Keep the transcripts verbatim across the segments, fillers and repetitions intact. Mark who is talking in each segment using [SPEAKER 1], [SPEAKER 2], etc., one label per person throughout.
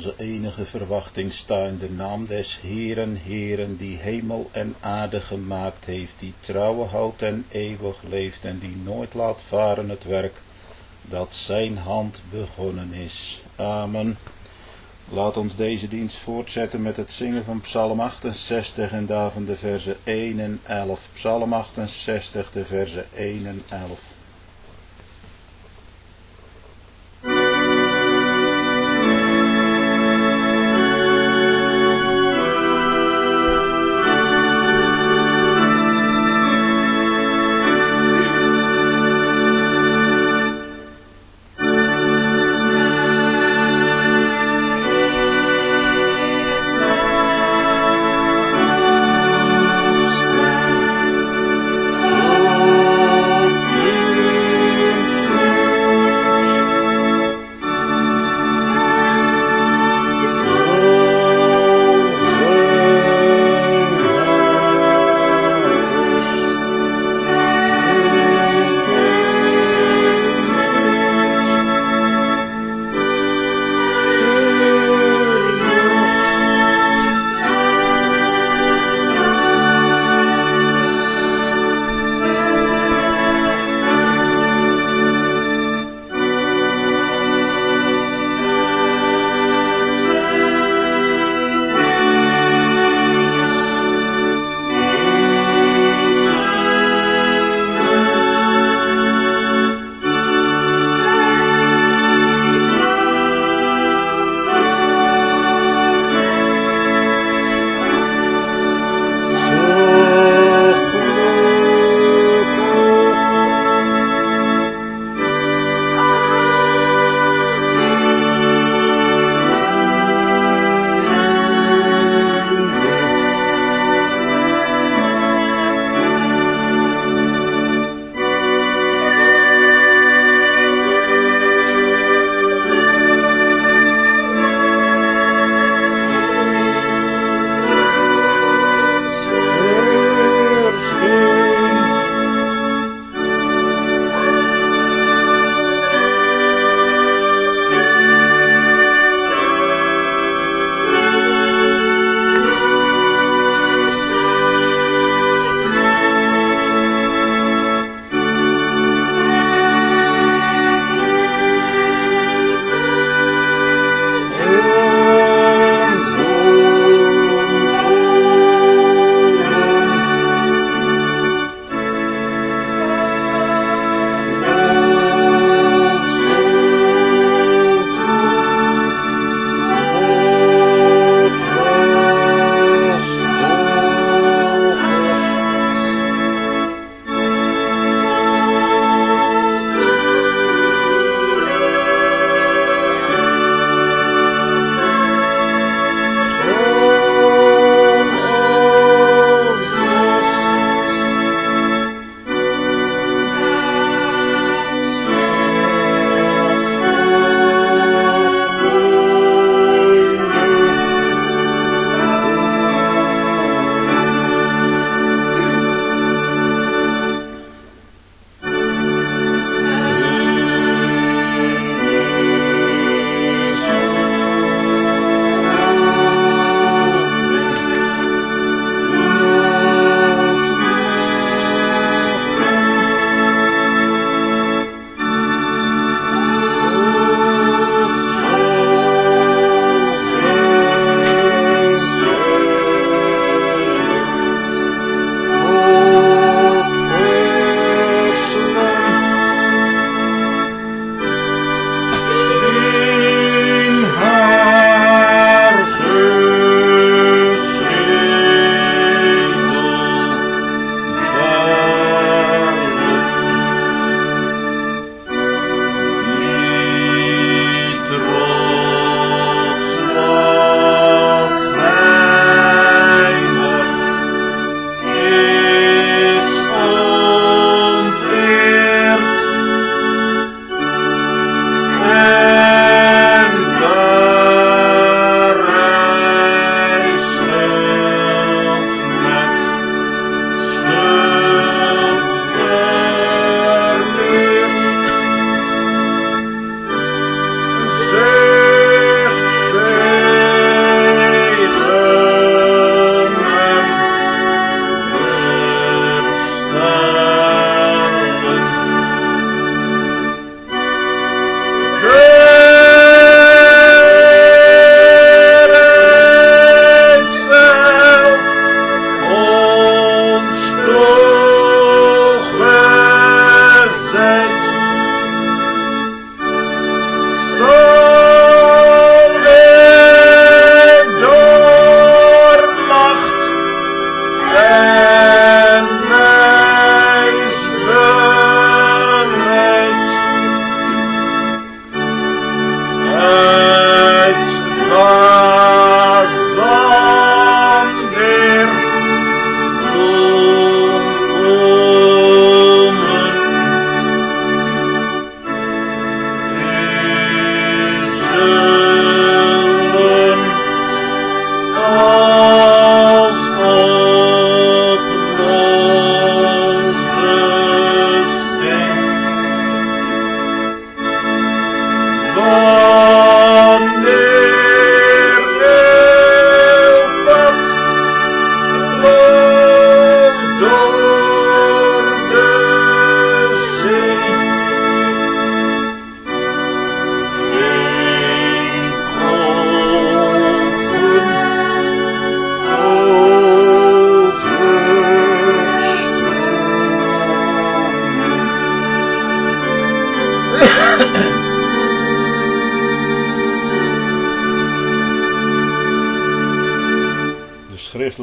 [SPEAKER 1] onze enige verwachting sta in de naam des Heeren, Heeren, die hemel en aarde gemaakt heeft, die trouwe houdt en eeuwig leeft en die nooit laat varen het werk dat zijn hand begonnen is. Amen. Laat ons deze dienst voortzetten met het zingen van Psalm achtenzestig en daarvan de verzen één en elf. Psalm achtenzestig, de verzen één en elf.
[SPEAKER 2] Stop.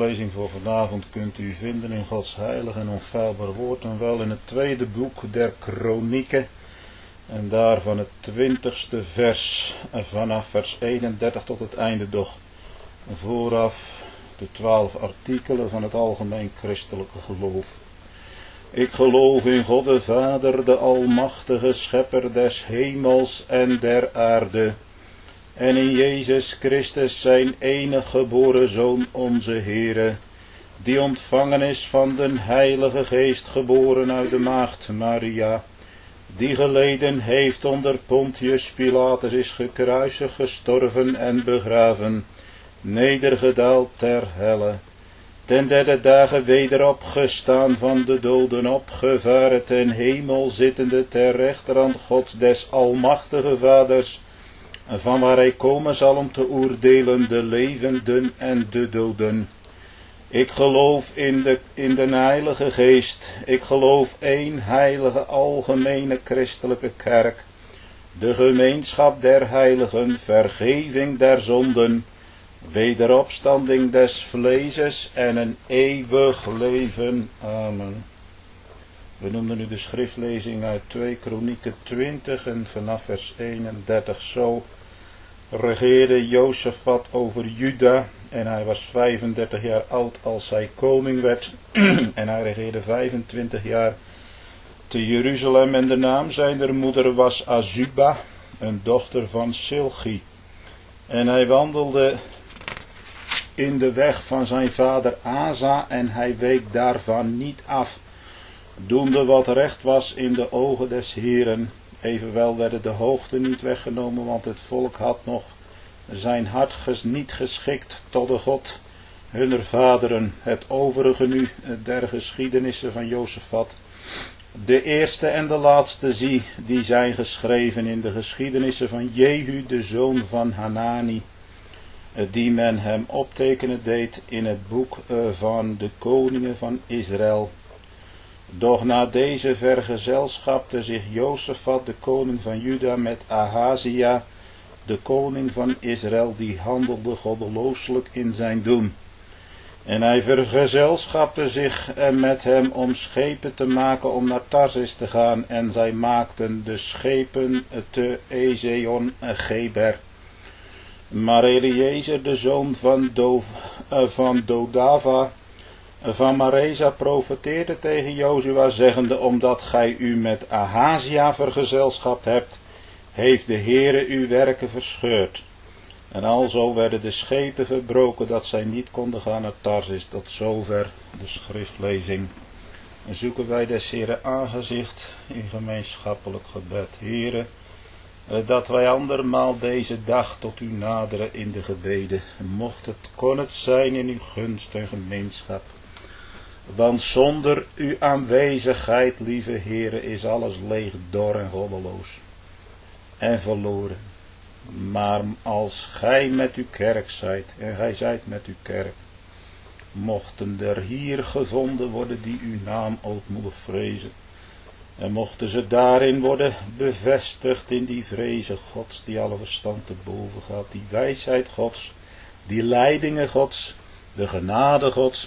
[SPEAKER 1] schriftlezing voor vanavond kunt u vinden in Gods heilig en onfeilbaar woord en wel in het tweede boek der Kronieken en daarvan het twintigste vers vanaf vers eenendertig tot het einde doch. Vooraf de twaalf artikelen van het algemeen christelijke geloof. Ik geloof in God de Vader, de almachtige schepper des hemels en der aarde, en in Jezus Christus zijn enige geboren Zoon, onze Heere, die ontvangen is van den Heilige Geest, geboren uit de maagd Maria, die geleden heeft onder Pontius Pilatus, is gekruisigd, gestorven en begraven, nedergedaald ter helle, ten derde dagen weder opgestaan van de doden, opgevaren ten hemel, zittende ter rechterhand Gods des almachtige Vaders, van waar hij komen zal om te oordelen de levenden en de doden. Ik geloof in de, in de Heilige Geest. Ik geloof één heilige algemene christelijke kerk, de gemeenschap der heiligen, vergeving der zonden, wederopstanding des vleeses en een eeuwig leven. Amen. We noemden nu de schriftlezing uit twee Kronieken twintig en vanaf vers eenendertig. Zo regeerde Jozefat over Juda en hij was vijfendertig jaar oud als hij koning werd en hij regeerde vijfentwintig jaar te Jeruzalem en de naam zijner moeder was Azuba, een dochter van Silchi. En hij wandelde in de weg van zijn vader Asa en hij week daarvan niet af, doende wat recht was in de ogen des Heeren. Evenwel werden de hoogten niet weggenomen, want het volk had nog zijn hart ges niet geschikt tot de God hunner vaderen. Het overige nu der geschiedenissen van Jozefat, de eerste en de laatste zie, die zijn geschreven in de geschiedenissen van Jehu, de zoon van Hanani, die men hem optekenen deed in het boek van de koningen van Israël. Doch na deze vergezelschapte zich Jozefat, de koning van Juda, met Ahazia, de koning van Israël, die handelde goddelooselijk in zijn doen. En hij vergezelschapte zich met hem om schepen te maken om naar Tarsis te gaan, en zij maakten de schepen te Ezion-Geber. Maar Eliezer, de zoon van, Do, van Dodava, van Mareza, profeteerde tegen Jozua, zeggende, omdat gij u met Ahazia vergezelschapt hebt, heeft de Heere uw werken verscheurd. En alzo werden de schepen verbroken, dat zij niet konden gaan naar Tarsis. Tot zover de schriftlezing. En zoeken wij des Heere aangezicht in gemeenschappelijk gebed. Heere, dat wij andermaal deze dag tot u naderen in de gebeden. Mocht het, kon het zijn in uw gunst en gemeenschap. Want zonder uw aanwezigheid, lieve Heere, is alles leeg, dor en goddeloos. En verloren. Maar als gij met uw kerk zijt, en gij zijt met uw kerk, mochten er hier gevonden worden die uw naam ootmoedig vrezen. En mochten ze daarin worden bevestigd in die vreze Gods, die alle verstand te boven gaat, die wijsheid Gods, die leidingen Gods, de genade Gods,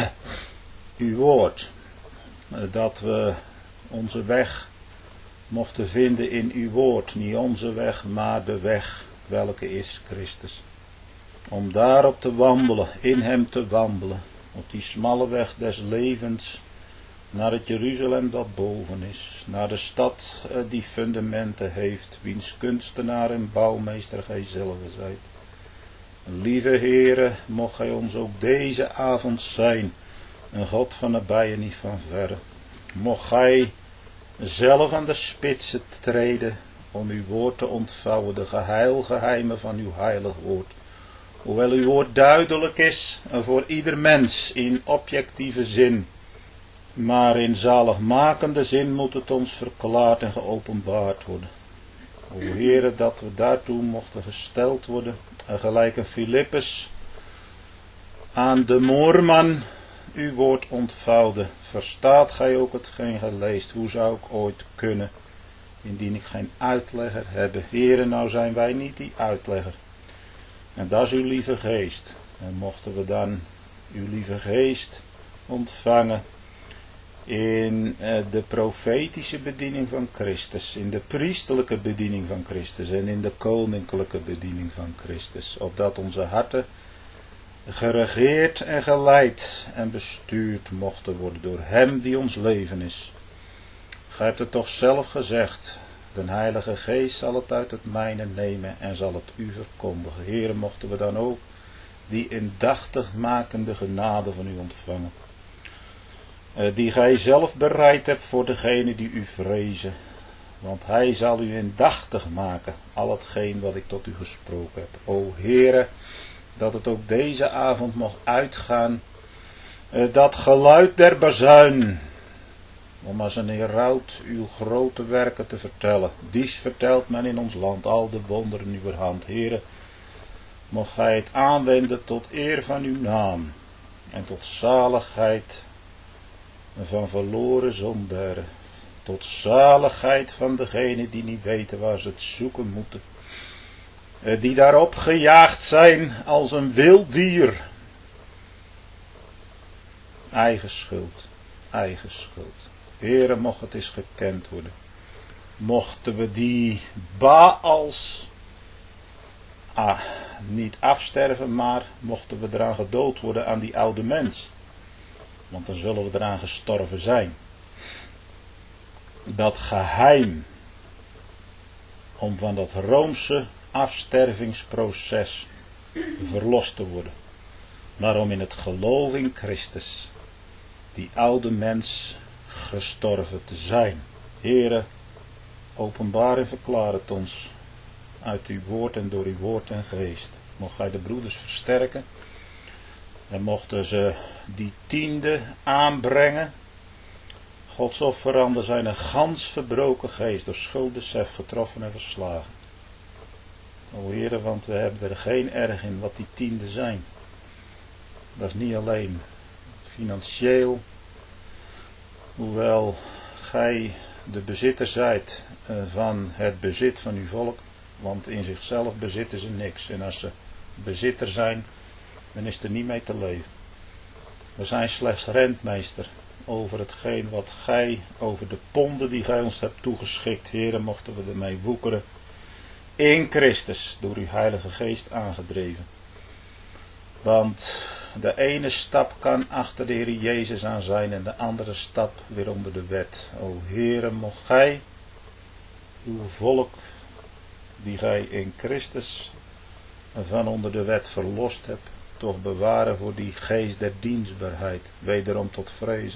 [SPEAKER 1] uw woord, dat we onze weg mochten vinden in uw woord, niet onze weg, maar de weg welke is Christus. Om daarop te wandelen, in hem te wandelen, op die smalle weg des levens, naar het Jeruzalem dat boven is, naar de stad die fundamenten heeft, wiens kunstenaar en bouwmeester gij zelf zijt. Lieve Heere, mocht gij ons ook deze avond zijn, een God van nabij en niet van verre. Mocht gij zelf aan de spitsen treden om uw woord te ontvouwen, de geheilgeheimen van uw heilig woord. Hoewel uw woord duidelijk is voor ieder mens in objectieve zin, maar in zaligmakende zin moet het ons verklaard en geopenbaard worden. O Heere, dat we daartoe mochten gesteld worden, en gelijk een Filippus aan de moorman uw woord ontvouwde. Verstaat gij ook hetgeen gij leest? Hoe zou ik ooit kunnen, indien ik geen uitlegger heb? Heere, nou zijn wij niet die uitlegger. En dat is uw lieve geest. En mochten we dan uw lieve geest ontvangen in de profetische bediening van Christus, in de priesterlijke bediening van Christus en in de koninklijke bediening van Christus, opdat onze harten geregeerd en geleid en bestuurd mochten worden door Hem die ons leven is. Gij hebt het toch zelf gezegd, de Heilige Geest zal het uit het mijne nemen en zal het u verkondigen. Heere, mochten we dan ook die indachtig makende genade van u ontvangen, die gij zelf bereid hebt voor degene die u vrezen, want Hij zal u indachtig maken, al hetgeen wat ik tot u gesproken heb. O Heere, dat het ook deze avond mocht uitgaan, dat geluid der bazuin, om als een heraut uw grote werken te vertellen. Dies vertelt men in ons land, al de wonderen uw hand. Heere, mocht gij het aanwenden tot eer van uw naam en tot zaligheid van verloren zondaren, tot zaligheid van degenen die niet weten waar ze het zoeken moeten, die daarop gejaagd zijn als een wild dier. Eigen schuld, eigen schuld. Heere, mocht het eens gekend worden. Mochten we die Baals ah, niet afsterven, maar mochten we eraan gedood worden aan die oude mens. Want dan zullen we eraan gestorven zijn. Dat geheim om van dat Roomse afstervingsproces verlost te worden. Maar om in het geloof in Christus, die oude mens, gestorven te zijn. Heere, openbaar en verklaar het ons uit uw woord en door uw woord en geest. Mocht gij de broeders versterken en mochten ze die tiende aanbrengen. Gods offeranden zijn een gans verbroken geest, door schuldbesef getroffen en verslagen. O Heere, want we hebben er geen erg in wat die tienden zijn. Dat is niet alleen financieel, hoewel gij de bezitter zijt van het bezit van uw volk, want in zichzelf bezitten ze niks. En als ze bezitter zijn, dan is er niet mee te leven. We zijn slechts rentmeester over hetgeen wat gij, over de ponden die gij ons hebt toegeschikt. Heere, mochten we ermee woekeren in Christus, door uw Heilige Geest aangedreven. Want de ene stap kan achter de Heer Jezus aan zijn en de andere stap weer onder de wet. O Heere, mocht gij uw volk, die gij in Christus van onder de wet verlost hebt, toch bewaren voor die geest der dienstbaarheid, wederom tot vrezen.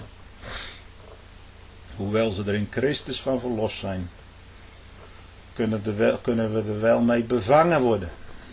[SPEAKER 1] Hoewel ze er in Christus van verlost zijn, kunnen, de wel, kunnen we er wel mee bevangen worden.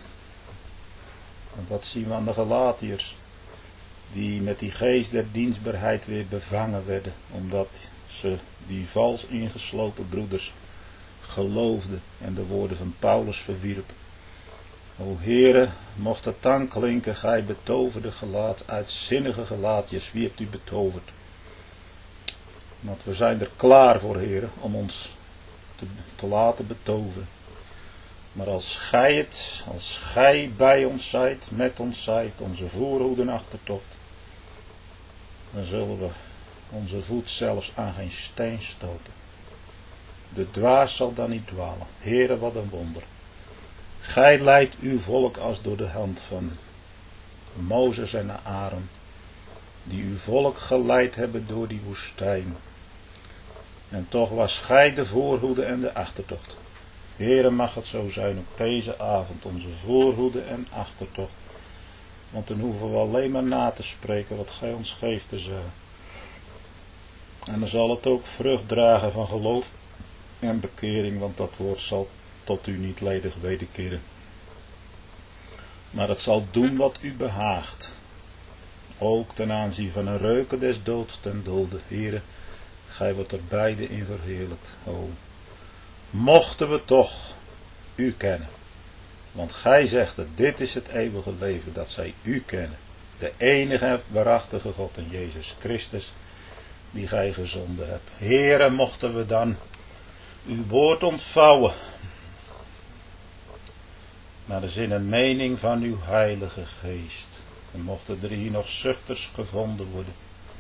[SPEAKER 1] Want dat zien we aan de Galatiërs, die met die geest der dienstbaarheid weer bevangen werden, omdat ze die vals ingeslopen broeders geloofden en de woorden van Paulus verwierpen. O Heere, mocht het dan klinken, gij betoverde gelaat, uitzinnige Galatiërs, wie hebt u betoverd? Want we zijn er klaar voor, Heere, om ons te, te laten betoveren. Maar als gij het, als gij bij ons zijt, met ons zijt, onze voorhoede en achtertocht, dan zullen we onze voet zelfs aan geen steen stoten. De dwaas zal dan niet dwalen. Heere, wat een wonder. Gij leidt uw volk als door de hand van Mozes en Aaron, die uw volk geleid hebben door die woestijn. En toch was gij de voorhoede en de achtertocht. Heere, mag het zo zijn op deze avond, onze voorhoede en achtertocht. Want dan hoeven we alleen maar na te spreken wat gij ons geeft te zeggen. En dan zal het ook vrucht dragen van geloof en bekering, want dat woord zal tot u niet ledig wederkeren. Maar het zal doen wat u behaagt. Ook ten aanzien van een reuken des doods ten dode. Heere, gij wordt er beide in verheerlijkt. O, mochten we toch u kennen. Want gij zegt dat dit is het eeuwige leven, dat zij u kennen. De enige waarachtige God en Jezus Christus, die gij gezonden hebt. Heere, mochten we dan uw woord ontvouwen naar de zin en mening van uw Heilige Geest. En mochten er hier nog zuchters gevonden worden.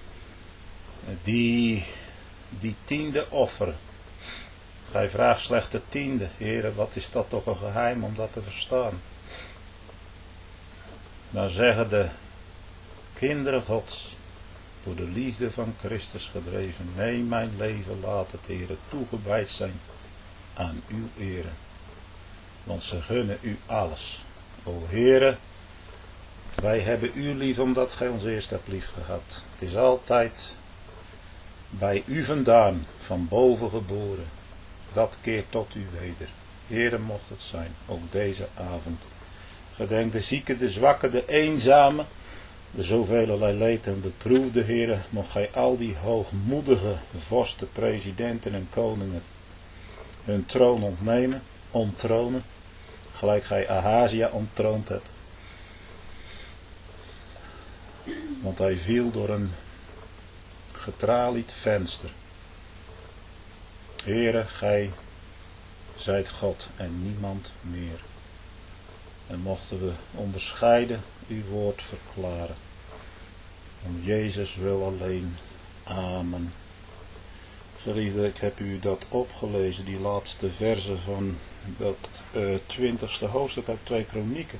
[SPEAKER 1] Die, die tiende offeren. Gij vraagt slechts de tiende. Heren, wat is dat toch een geheim om dat te verstaan. Dan zeggen de kinderen Gods, door de liefde van Christus gedreven, nee, mijn leven laat het, Heren, toegewijd zijn aan uw ere. Want ze gunnen u alles. O Heere, wij hebben u lief omdat gij ons eerst hebt lief gehad. Het is altijd bij u vandaan, van boven geboren. Dat keert tot u weder. Heere, mocht het zijn, ook deze avond. Gedenk de zieke, de zwakke, de eenzame, de zoveelelei leed en beproefde, Heere, mocht gij al die hoogmoedige vorsten, presidenten en koningen hun troon ontnemen, onttronen, gelijk gij Ahazia onttroond hebt. Want hij viel door een getralied venster. Heere, gij zijt God en niemand meer. En mochten we onderscheiden uw woord verklaren. Om Jezus wil alleen. Amen. Geliefde, ik heb u dat opgelezen, die laatste verse van dat uh, twintigste hoofdstuk uit twee Kronieken.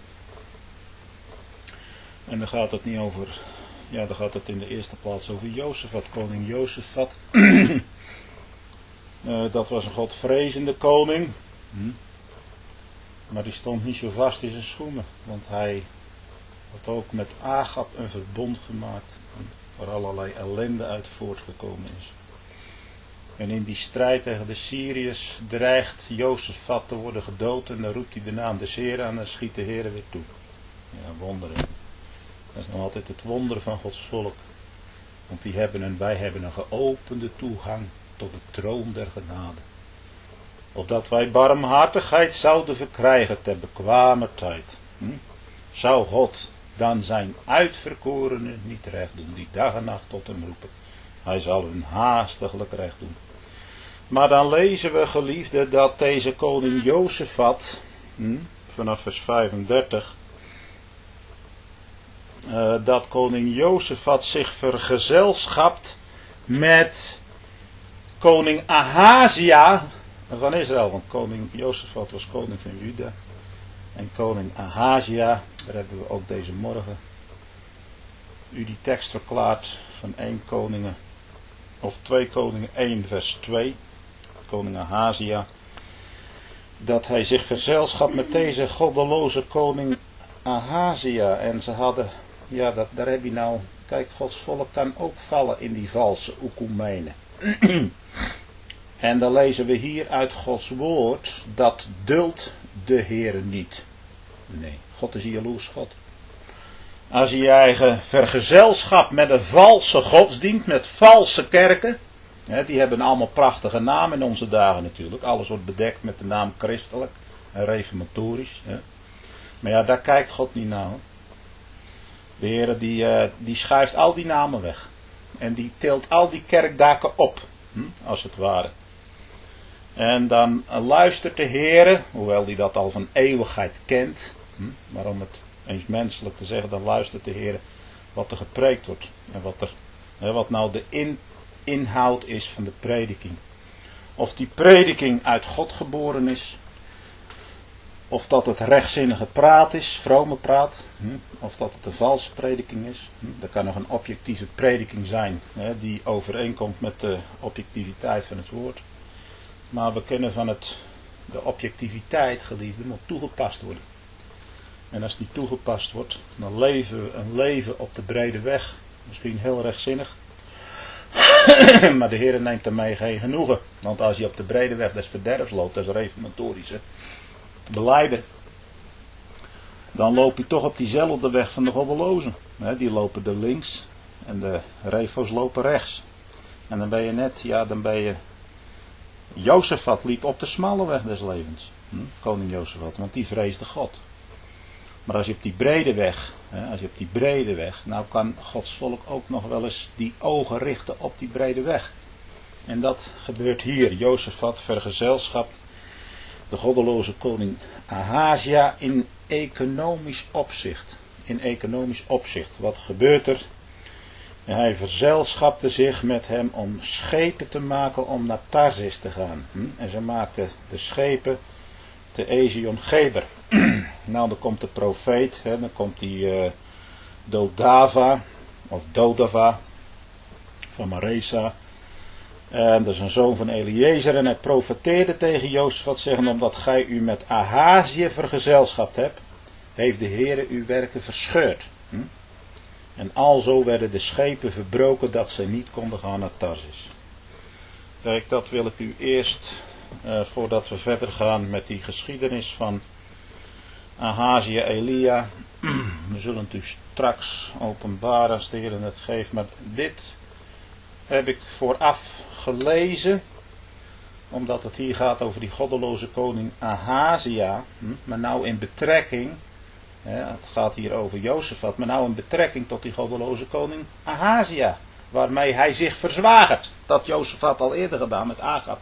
[SPEAKER 1] En dan gaat het niet over, ja, dan gaat het in de eerste plaats over Jozefat, koning Jozefat. uh, dat was een godvrezende koning. Hm. Maar die stond niet zo vast in zijn schoenen, want hij had ook met Agab een verbond gemaakt, waar allerlei ellende uit voortgekomen is. En in die strijd tegen de Syriërs dreigt Jozefat te worden gedood en dan roept hij de naam des Heeren aan en dan schiet de Heere weer toe. Ja, wonderen. Dat is nog altijd het wonder van Gods volk. Want die hebben een, wij hebben een geopende toegang tot de troon der genade. Opdat wij barmhartigheid zouden verkrijgen ter bekwamer tijd. Hm? Zou God dan zijn uitverkorenen niet recht doen, die dag en nacht tot hem roepen. Hij zal hun haastiglijk recht doen. Maar dan lezen we, geliefde, dat deze koning Jozefat, hm, vanaf vers vijfendertig, uh, dat koning Jozefat zich vergezelschapt met koning Ahazia van Israël. Want koning Jozefat was koning van Juda. En koning Ahazia, daar hebben we ook deze morgen u die tekst verklaard van één koningen, of twee koningen één vers twee, koning Ahazia, dat hij zich verzelschap met deze goddeloze koning Ahazia. En ze hadden, ja, dat, daar heb je nou, kijk, Gods volk kan ook vallen in die valse oekumenen. En dan lezen we hier uit Gods woord, dat duldt de Heere niet. Nee, God is een jaloers God. Als je je eigen vergezelschap met een valse godsdienst, met valse kerken, hè, die hebben allemaal prachtige namen in onze dagen natuurlijk. Alles wordt bedekt met de naam christelijk en reformatorisch. Hè. Maar ja, daar kijkt God niet naar. Hoor. De Heere die, uh, die schuift al die namen weg. En die tilt al die kerkdaken op, hm, als het ware. En dan uh, luistert de Heere, hoewel hij dat al van eeuwigheid kent, hm, maar om het eens menselijk te zeggen, dan luistert de Heer wat er gepreekt wordt. En wat, er, hè, wat nou de in, inhoud is van de prediking. Of die prediking uit God geboren is. Of dat het rechtzinnige praat is, vrome praat. Hm, of dat het een valse prediking is. Hm, er kan nog een objectieve prediking zijn, hè, die overeenkomt met de objectiviteit van het woord. Maar we kunnen van het, de objectiviteit, geliefde, moet toegepast worden. En als die toegepast wordt, dan leven we een leven op de brede weg. Misschien heel rechtzinnig. Maar de Heer neemt ermee geen genoegen. Want als je op de brede weg des verderfs loopt, dat is reformatorische belijden. Dan loop je toch op diezelfde weg van de goddelozen. Die lopen er links en de refo's lopen rechts. En dan ben je net, ja dan ben je... Jozefat liep op de smalle weg des levens. Hm? Koning Jozefat, want die vreesde God. Maar als je op die brede weg, hè, als je op die brede weg, nou kan Gods volk ook nog wel eens die ogen richten op die brede weg. En dat gebeurt hier. Jozefat vergezelschapt de goddeloze koning Ahazia in economisch opzicht. in economisch opzicht. Wat gebeurt er? Hij verzelschapte zich met hem om schepen te maken om naar Tarsis te gaan. En ze maakten de schepen te Ezion Geber. Nou, dan komt de profeet, hè, dan komt die uh, Dodava, of Dodava, van Maresa. En dat is een zoon van Eliezer. En hij profeteerde tegen Jozefat, zeggen, omdat gij u met Ahazië vergezelschapt hebt, heeft de Heere uw werken verscheurd. Hm? En alzo werden de schepen verbroken dat ze niet konden gaan naar Tarsis. Kijk, dat wil ik u eerst, uh, voordat we verder gaan met die geschiedenis van Ahazië, Elia. We zullen het u straks openbaren als de Heer het geeft. Maar dit heb ik vooraf gelezen, omdat het hier gaat over die goddeloze koning Ahazia. Hm? Maar nou in betrekking, hè, het gaat hier over Jozefat, maar nou in betrekking tot die goddeloze koning Ahazia. Waarmee hij zich verzwagert. Dat Jozefat al eerder gedaan met Agab.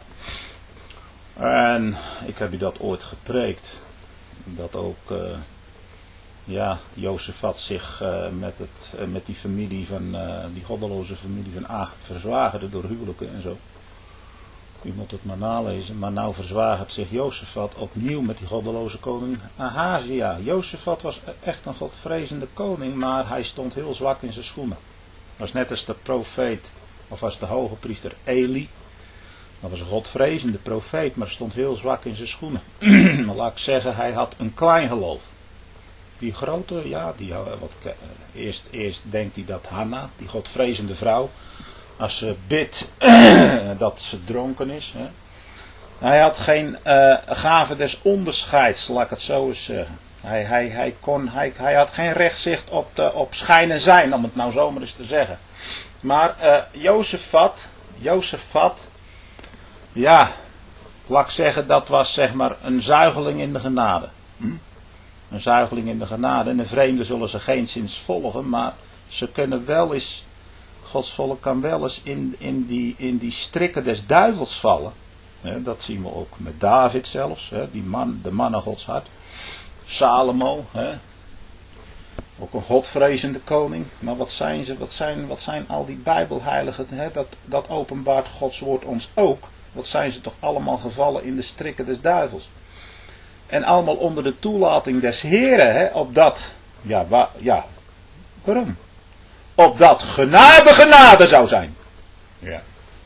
[SPEAKER 1] En ik heb u dat ooit gepreekt. Dat ook uh, ja, Jozefat zich uh, met, het, uh, met die familie van, uh, die goddeloze familie van Agab verzwagerde door huwelijken en zo. U moet het maar nalezen. Maar nou verzwagert zich Jozefat opnieuw met die goddeloze koning Ahazia. Jozefat was echt een godvrezende koning, maar hij stond heel zwak in zijn schoenen. Dat was net als de profeet, of als de hoge priester Eli. Dat was een godvrezende profeet, maar stond heel zwak in zijn schoenen. Maar laat ik zeggen, hij had een klein geloof. Die grote, ja, die, wat, eerst, eerst denkt hij dat Hanna, die godvrezende vrouw, als ze bidt, dat ze dronken is. Hè. Hij had geen uh, gave des onderscheids, laat ik het zo eens zeggen. Hij, hij, hij, kon, hij, hij had geen rechtzicht op, de, op schijn en zijn, om het nou zomaar eens te zeggen. Maar uh, Jozefat, Jozefat, ja, laat ik zeggen, dat was zeg maar een zuigeling in de genade. Hm? Een zuigeling in de genade. En de vreemden zullen ze geenszins volgen, maar ze kunnen wel eens, Gods volk kan wel eens in, in, die, in die strikken des duivels vallen. He, dat zien we ook met David zelfs, he, die man, de man naar Gods hart. Salomo, he, ook een godvrezende koning. Maar wat zijn ze, wat zijn, wat zijn al die bijbelheiligen, he, dat, dat openbaart Gods woord ons ook. Wat zijn ze toch allemaal gevallen in de strikken des duivels. En allemaal onder de toelating des Heren, hè, opdat, ja, wa, ja, waarom? Opdat genade genade zou zijn. Ja.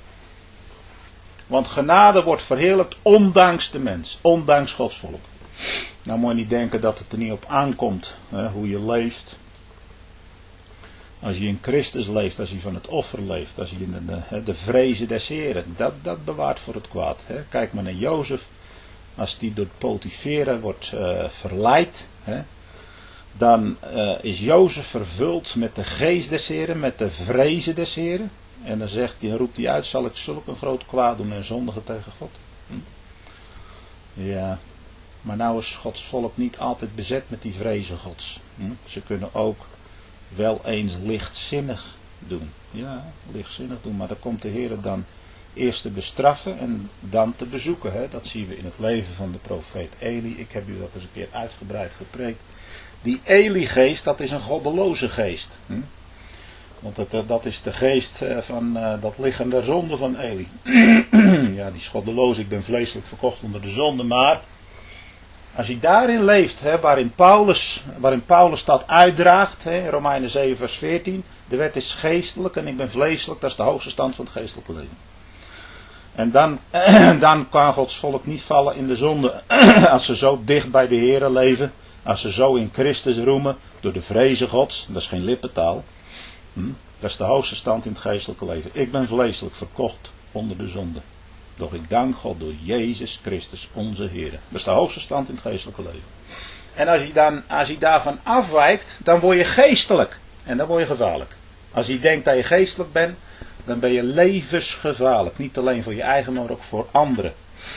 [SPEAKER 1] Want genade wordt verheerlijkt ondanks de mens, ondanks Gods volk. Nou moet je niet denken dat het er niet op aankomt, hè, hoe je leeft. Als je in Christus leeft, als je van het offer leeft, als je in de, de, de vrezen des Heren, dat, dat bewaart voor het kwaad. Hè. Kijk maar naar Jozef, als die door Potifera wordt uh, verleid, hè, dan uh, is Jozef vervuld met de geest des Heren, met de vrezen des Heren. En dan zegt hij, roept hij uit, zal ik zulk een groot kwaad doen en zondigen tegen God? Hm? Ja, maar nou is Gods volk niet altijd bezet met die vrezen Gods. Hm? Ze kunnen ook wel eens lichtzinnig doen. Ja, lichtzinnig doen, maar dan komt de Heer dan eerst te bestraffen en dan te bezoeken. Hè? Dat zien we in het leven van de profeet Eli. Ik heb u dat eens een keer uitgebreid gepreekt. Die Eli-geest, dat is een goddeloze geest. Hm? Want dat, dat is de geest van uh, dat liggen der zonde van Eli. Ja, die is goddeloos. Ik ben vleeselijk verkocht onder de zonde. Maar als hij daarin leeft, hè, waarin, Paulus, waarin Paulus dat uitdraagt, hè, Romeinen zeven vers veertien. De wet is geestelijk en ik ben vleeselijk. Dat is de hoogste stand van het geestelijke leven. En dan, dan kan Gods volk niet vallen in de zonde. Als ze zo dicht bij de Here leven. Als ze zo in Christus roemen. Door de vrezen Gods. Dat is geen lippentaal. Hm? Dat is de hoogste stand in het geestelijke leven. Ik ben vleeselijk verkocht onder de zonde. Doch ik dank God door Jezus Christus onze Heer. Dat is de hoogste stand in het geestelijke leven. En als je, dan, als je daarvan afwijkt. Dan word je geestelijk. En dan word je gevaarlijk. Als je denkt dat je geestelijk bent. Dan ben je levensgevaarlijk. Niet alleen voor je eigen, maar ook voor anderen.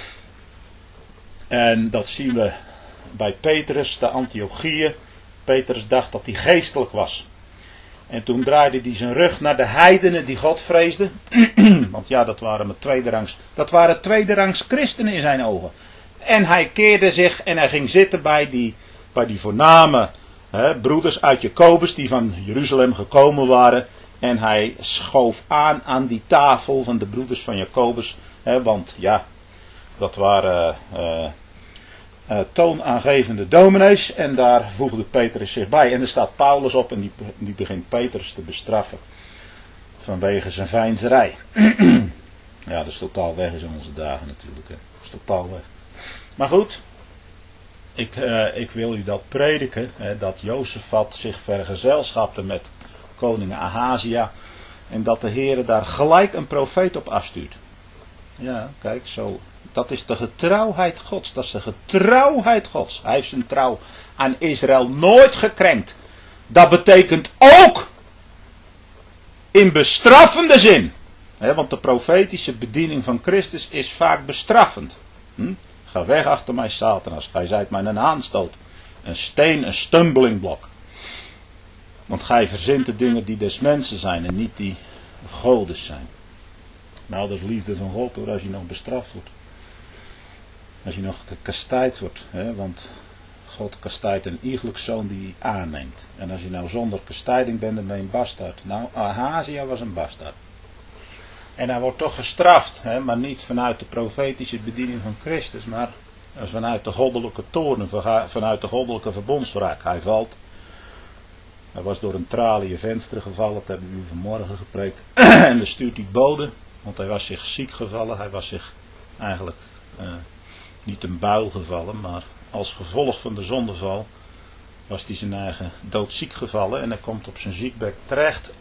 [SPEAKER 1] En dat zien we bij Petrus, de Antiochieën. Petrus dacht dat hij geestelijk was. En toen draaide hij zijn rug naar de heidenen die God vreesden. Want ja, dat waren met tweederangs, dat waren tweederangs christenen in zijn ogen. En hij keerde zich en hij ging zitten bij die, bij die voorname He, broeders uit Jacobus die van Jeruzalem gekomen waren. En hij schoof aan aan die tafel van de broeders van Jacobus. He, want ja, dat waren uh, uh, toonaangevende dominees. En daar voegde Petrus zich bij. En er staat Paulus op en die, die begint Petrus te bestraffen. Vanwege zijn veinzerij. Ja, dat is totaal weg in onze dagen natuurlijk. Hè. Dat is totaal weg. Maar goed. Ik, uh, ik wil u dat prediken. Hè, dat Jozefat zich vergezelschapte met koning Ahazia. En dat de Heer daar gelijk een profeet op afstuurt. Ja, kijk, zo. Dat is de getrouwheid Gods. Dat is de getrouwheid Gods. Hij heeft zijn trouw aan Israël nooit gekrenkt. Dat betekent ook in bestraffende zin. Hè, want de profetische bediening van Christus is vaak bestraffend. Hm? Ga weg achter mij, Satanas. Gij zijt mij een aanstoot. Een steen, een stumbelingblok. Want gij verzint de dingen die des mensen zijn en niet die godes zijn. Nou, dat is liefde van God hoor, als je nog bestraft wordt. Als je nog gekastijd wordt. Hè, want God kastijdt een iegelijk zoon die hij aanneemt. En als je nou zonder kastijding bent, dan ben je een bastaard. Nou, Ahazia was een bastaard. En hij wordt toch gestraft, hè, maar niet vanuit de profetische bediening van Christus, maar vanuit de goddelijke toorn, vanuit de goddelijke verbondswraak. Hij valt. Hij was door een tralie venster gevallen, dat hebben we u vanmorgen gepreekt. En dan stuurt hij bode, want hij was zich ziek gevallen. Hij was zich eigenlijk uh, niet een buil gevallen, maar als gevolg van de zondeval was hij zijn eigen doodziek gevallen. En hij komt op zijn ziekbed terecht.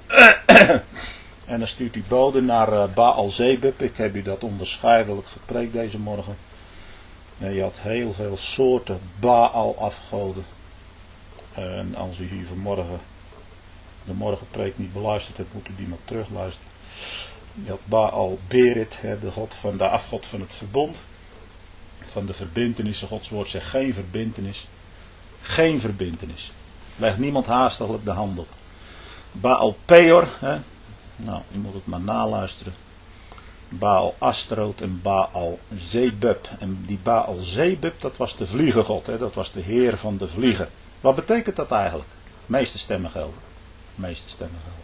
[SPEAKER 1] En dan stuurt hij bode naar uh, Baal-Zebub. Ik heb u dat onderscheidelijk gepreekt deze morgen. Ja, je had heel veel soorten Baal-afgoden. En als u hier vanmorgen de morgenpreek niet beluisterd hebt, moet u die maar terugluisteren. Je had Baal-Berit, de god van de afgod van het verbond. Van de verbintenis. Gods woord zegt geen verbintenis. Geen verbintenis. Leg niemand haastiglijk de hand op. Baal-Peor, hè. Nou, je moet het maar naluisteren. Baal-Astroot en Baal-Zebub. En die Baal-Zebub, dat was de vliegengod. Hè? Dat was de heer van de vliegen. Wat betekent dat eigenlijk? Meeste stemmen gelden. Meeste stemmen gelden.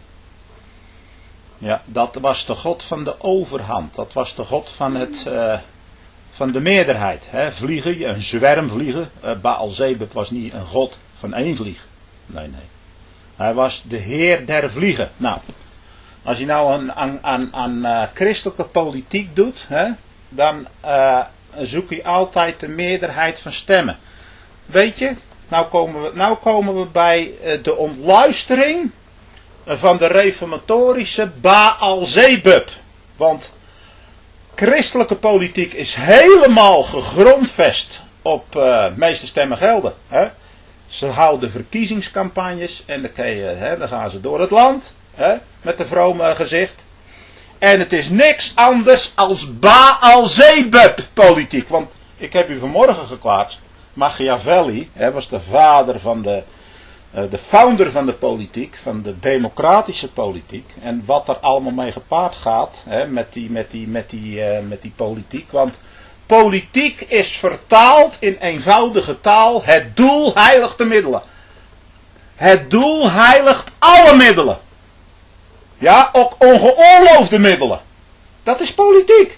[SPEAKER 1] Ja, dat was de god van de overhand. Dat was de god van, het, uh, van de meerderheid. Hè? Vliegen, een zwerm vliegen. Uh, Baal-Zebub was niet een god van één vlieg. Nee, nee. Hij was de heer der vliegen. Nou... Als je nou aan, aan, aan, aan uh, christelijke politiek doet, hè, dan uh, zoek je altijd de meerderheid van stemmen. Weet je, nou komen we, nou komen we bij uh, de ontluistering van de reformatorische Baal-Zebub. Want christelijke politiek is helemaal gegrondvest op uh, meeste stemmen gelden. Hè. Ze houden verkiezingscampagnes en dan, kan je, hè, dan gaan ze door het land. He, met een vrome gezicht. En het is niks anders als Baal-Zebub politiek. Want ik heb u vanmorgen geklaard. Machiavelli he, was de vader van de, uh, de founder van de politiek. Van de democratische politiek. En wat er allemaal mee gepaard gaat. He, met, die, met, die, met, die, uh, met die politiek. Want politiek is vertaald in eenvoudige taal. Het doel heiligt de middelen. Het doel heiligt alle middelen. Ja, ook ongeoorloofde middelen. Dat is politiek.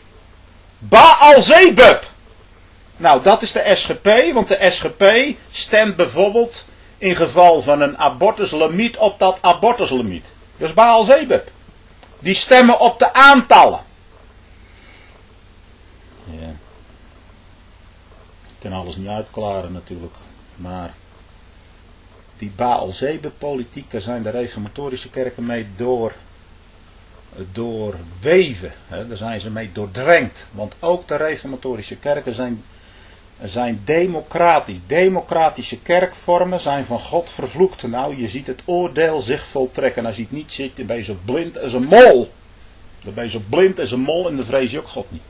[SPEAKER 1] Baal-Zebub. Nou, dat is de S G P, want de S G P stemt bijvoorbeeld in geval van een abortuslimiet op dat abortuslimiet. Dat is Baal-Zebub. Die stemmen op de aantallen. Ja. Ik kan alles niet uitklaren natuurlijk, maar die Baal-Zebub politiek, daar zijn de reformatorische kerken mee door doorweven. Hè? Daar zijn ze mee doordrenkt. Want ook de reformatorische kerken zijn, zijn democratisch. Democratische kerkvormen zijn van God vervloekt. Nou, je ziet het oordeel zich voltrekken. Als je het niet ziet, dan ben je zo blind als een mol. Dan ben je zo blind als een mol en dan vrees je ook God niet.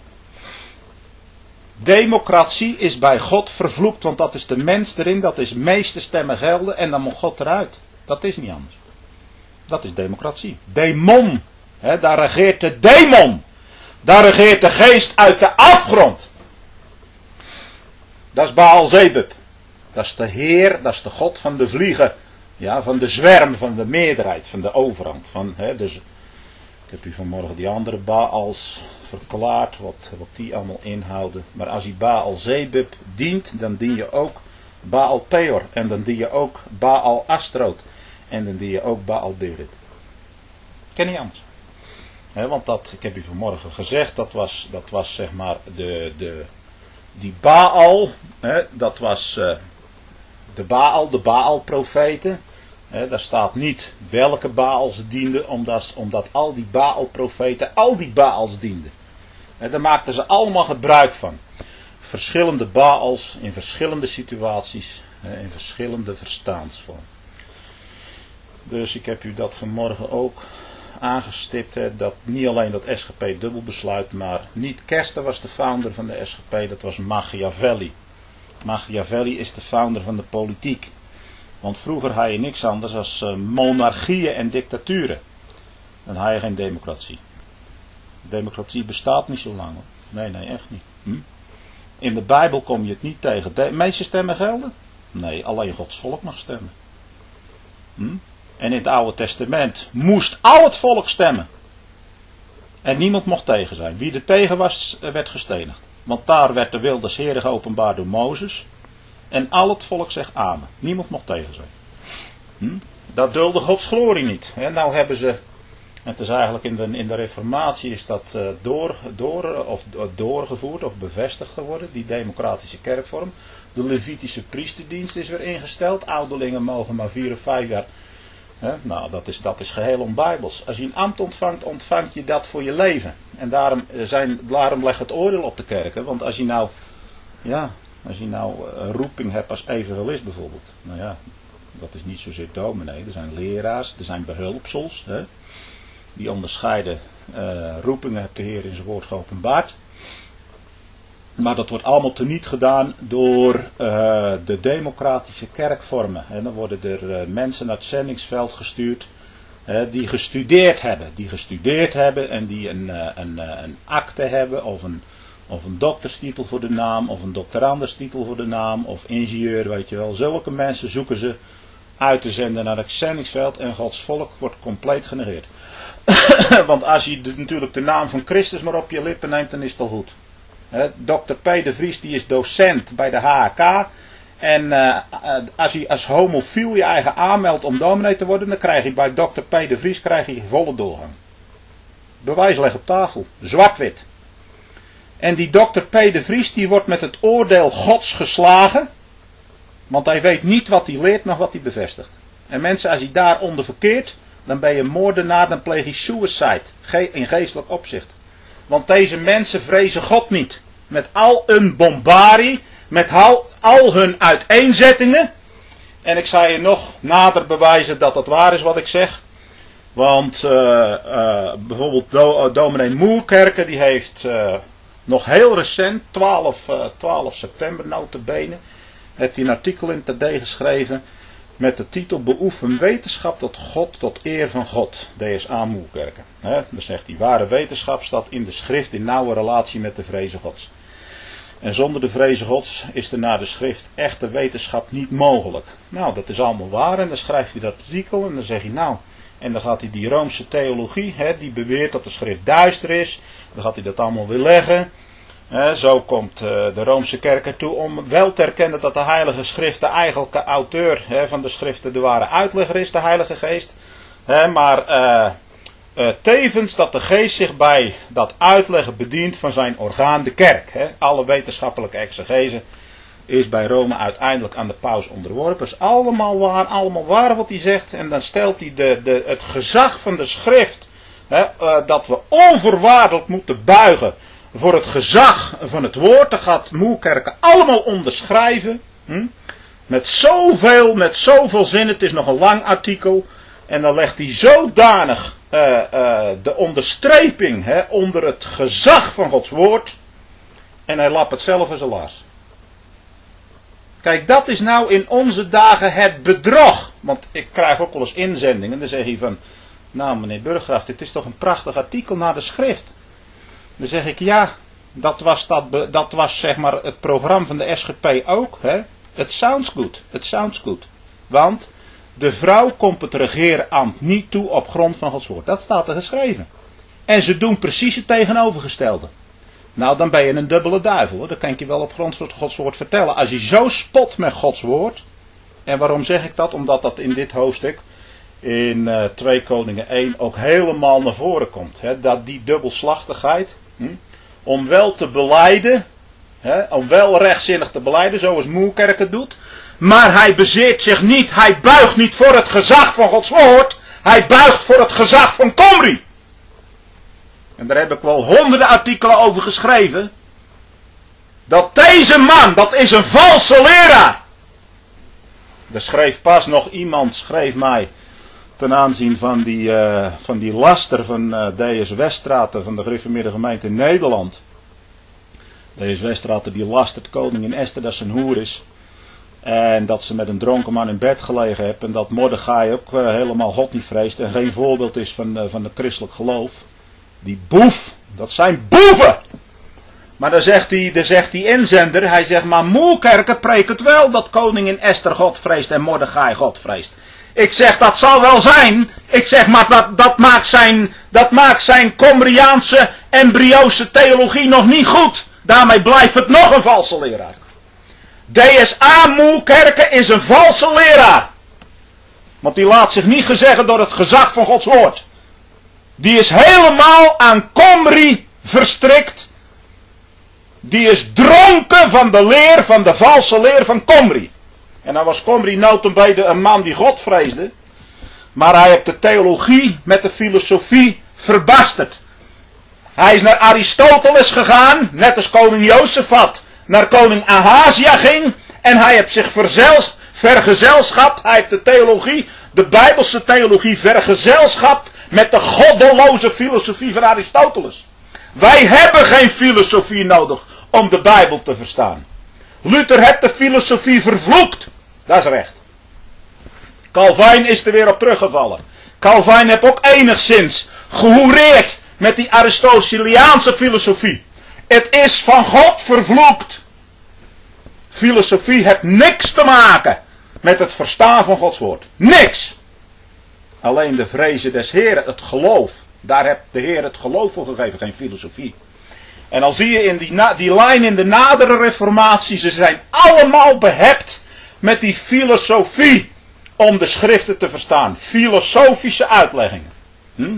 [SPEAKER 1] Democratie is bij God vervloekt, want dat is de mens erin, dat is meeste stemmen gelden en dan moet God eruit. Dat is niet anders. Dat is democratie. Demon. He, daar regeert de demon. Daar regeert de geest uit de afgrond. Dat is Baal-Zebub. Dat is de Heer, dat is de God van de vliegen. Ja, van de zwerm, van de meerderheid, van de overhand. Van, hè, dus, ik heb u vanmorgen die andere Baals verklaard, wat, wat die allemaal inhouden. Maar als je Baal Zebub dient, dan dien je ook Baal Peor. En dan dien je ook Baal Astroot. En dan dien je ook Baal Berit. Ken niet anders. He, want dat, ik heb u vanmorgen gezegd, dat was, dat was zeg maar de, de, die Baal, he, dat was uh, de Baal, de Baal-profeten. He, daar staat niet welke Baals dienden, omdat, omdat al die Baal-profeten al die Baals dienden. He, daar maakten ze allemaal gebruik van. Verschillende Baals in verschillende situaties, he, in verschillende verstaansvormen. Dus ik heb u dat vanmorgen ook aangestipt, hè, dat niet alleen dat S G P dubbelbesluit, maar niet Kersten was de founder van de S G P, dat was Machiavelli. Machiavelli is de founder van de politiek. Want vroeger had je niks anders dan uh, monarchieën en dictaturen. Dan had je geen democratie. Democratie bestaat niet zo lang. Hoor. Nee, nee, echt niet. Hm? In de Bijbel kom je het niet tegen. De meeste stemmen gelden? Nee, alleen Gods volk mag stemmen. Hm? En in het Oude Testament moest al het volk stemmen. En niemand mocht tegen zijn. Wie er tegen was, werd gestenigd. Want daar werd de wil des Heeren geopenbaard door Mozes. En al het volk zegt amen. Niemand mocht tegen zijn. Hm? Dat dulde Gods glorie niet. En nou hebben ze, het is eigenlijk in de, in de Reformatie is dat uh, door, door, of, doorgevoerd of bevestigd geworden. Die democratische kerkvorm. De Levitische priesterdienst is weer ingesteld. Ouderlingen mogen maar vier of vijf jaar. He, nou, dat is, dat is geheel onbijbels. Als je een ambt ontvangt, ontvangt je dat voor je leven. En daarom, zijn, daarom legt het oordeel op de kerken. Want als je nou, ja, als je nou een roeping hebt als evangelist bijvoorbeeld. Nou ja, dat is niet zozeer dominee. Er zijn leraars, er zijn behulpsels. He, die onderscheiden uh, roepingen heeft de Heer in zijn woord geopenbaard. Maar dat wordt allemaal teniet gedaan door uh, de democratische kerkvormen. En dan worden er uh, mensen naar het zendingsveld gestuurd uh, die gestudeerd hebben. Die gestudeerd hebben en die een, uh, een, uh, een akte hebben of een, of een dokterstitel voor de naam of een doctoranderstitel voor de naam of ingenieur, weet je wel. Zulke mensen zoeken ze uit te zenden naar het zendingsveld en Gods volk wordt compleet genegeerd. Want als je de, natuurlijk de naam van Christus maar op je lippen neemt, dan is het al goed. He, dokter P. de Vries die is docent bij de H A K. En uh, als je als homofiel je eigen aanmeldt om dominee te worden, dan krijg je bij dokter P. de Vries krijg je volle doorgang. Bewijs leg op tafel. Zwart-wit. En die dokter P. de Vries die wordt met het oordeel Gods geslagen. Want hij weet niet wat hij leert, nog wat hij bevestigt. En mensen, als hij daaronder verkeert, dan ben je moordenaar, dan pleeg je suicide. In geestelijk opzicht. Want deze mensen vrezen God niet. Met al hun bombarie, met al, al hun uiteenzettingen. En ik zal je nog nader bewijzen dat het waar is wat ik zeg. Want uh, uh, bijvoorbeeld do, uh, dominee Moerkerke, die heeft uh, nog heel recent, twaalf, uh, twaalf september notabene, heeft hij een artikel in het T D geschreven met de titel Beoefen wetenschap tot God, tot eer van God. D S A Moerkerke. He, dan zegt hij, ware wetenschap staat in de schrift in nauwe relatie met de vrezen Gods. En zonder de vrezen Gods is er naar de schrift echte wetenschap niet mogelijk. Nou, dat is allemaal waar. En dan schrijft hij dat artikel en dan zegt hij, nou, en dan gaat hij die Roomse theologie, he, die beweert dat de schrift duister is, dan gaat hij dat allemaal weer leggen. He, zo komt uh, de Roomse kerk ertoe om wel te erkennen dat de Heilige Schrift de eigenlijke auteur he, van de schriften de ware uitlegger is, de Heilige Geest. He, maar uh, uh, tevens dat de Geest zich bij dat uitleggen bedient van zijn orgaan, de kerk. He. Alle wetenschappelijke exegese is bij Rome uiteindelijk aan de paus onderworpen. Dat is allemaal waar, allemaal waar wat hij zegt. En dan stelt hij de, de, het gezag van de schrift, he, uh, dat we onvoorwaardelijk moeten buigen voor het gezag van het woord. Dat gaat Moerkerke allemaal onderschrijven. Hm? Met zoveel, met zoveel zin. Het is nog een lang artikel. En dan legt hij zodanig uh, uh, de onderstreping hè, onder het gezag van Gods woord. En hij lapt het zelf als een laars. Kijk, dat is nou in onze dagen het bedrog. Want ik krijg ook wel eens inzendingen. Dan zeg je van, nou meneer Burggraaf, dit is toch een prachtig artikel naar de schrift. Dan zeg ik, ja, dat was, dat, dat was zeg maar het programma van de S G P ook. Hè? Het sounds good, het sounds good. Want De vrouw komt het regeerambt niet toe op grond van Gods woord. Dat staat er geschreven. En ze doen precies het tegenovergestelde. Nou, dan ben je een dubbele duivel. Hoor. Dat kan ik je wel op grond van Gods woord vertellen. Als je zo spot met Gods woord. En waarom zeg ik dat? Omdat dat in dit hoofdstuk, in uh, twee Koningen één, ook helemaal naar voren komt. Hè? Dat die dubbelslachtigheid, hm? om wel te belijden, hè? om wel rechtzinnig te belijden, zoals Moerkerk het doet. Maar hij bezeert zich niet, hij buigt niet voor het gezag van Gods woord. Hij buigt voor het gezag van Komri. En daar heb ik wel honderden artikelen over geschreven. Dat deze man, dat is een valse leraar. Er schreef pas nog iemand, schreef mij, ten aanzien van die, uh, van die laster van uh, D S Weststraten van de gereformeerde gemeente in Nederland. D S Weststraten die lastert koningin Esther dat ze een hoer is. En dat ze met een dronken man in bed gelegen heeft. En dat Mordechai ook uh, helemaal God niet vreest. En geen voorbeeld is van, uh, van het christelijk geloof. Die boef, dat zijn boeven. Maar dan zegt die, dan zegt die inzender, hij zegt, maar Moerkerke preekt het wel dat koningin Esther God vreest en Mordechai God vreest. Ik zeg, dat zal wel zijn. Ik zeg, maar dat, dat maakt zijn, dat maakt zijn Komriaanse embryoose theologie nog niet goed. Daarmee blijft het nog een valse leraar. D S A Moerkerke is een valse leraar. Want die laat zich niet gezeggen door het gezag van Gods woord. Die is helemaal aan Komri verstrikt. Die is dronken van de leer, van de valse leer van Komri. En dan was Komri notabene een man die God vreesde. Maar hij heeft de theologie met de filosofie verbasterd. Hij is naar Aristoteles gegaan, net als koning Jozefat naar koning Ahazia ging. En hij heeft zich verzels, vergezelschapt, hij heeft de theologie, de Bijbelse theologie vergezelschapt met de goddeloze filosofie van Aristoteles. Wij hebben geen filosofie nodig om de Bijbel te verstaan. Luther heeft de filosofie vervloekt. Dat is recht. Calvijn is er weer op teruggevallen. Calvijn heeft ook enigszins gehoereerd met die Aristoteliaanse filosofie. Het is van God vervloekt. Filosofie heeft niks te maken met het verstaan van Gods woord. Niks. Alleen de vrezen des Heren, het geloof. Daar heeft de Heer het geloof voor gegeven, geen filosofie. En dan zie je in die, na, die lijn in de nadere reformatie, ze zijn allemaal behept met die filosofie om de schriften te verstaan. Filosofische uitleggingen. Hm?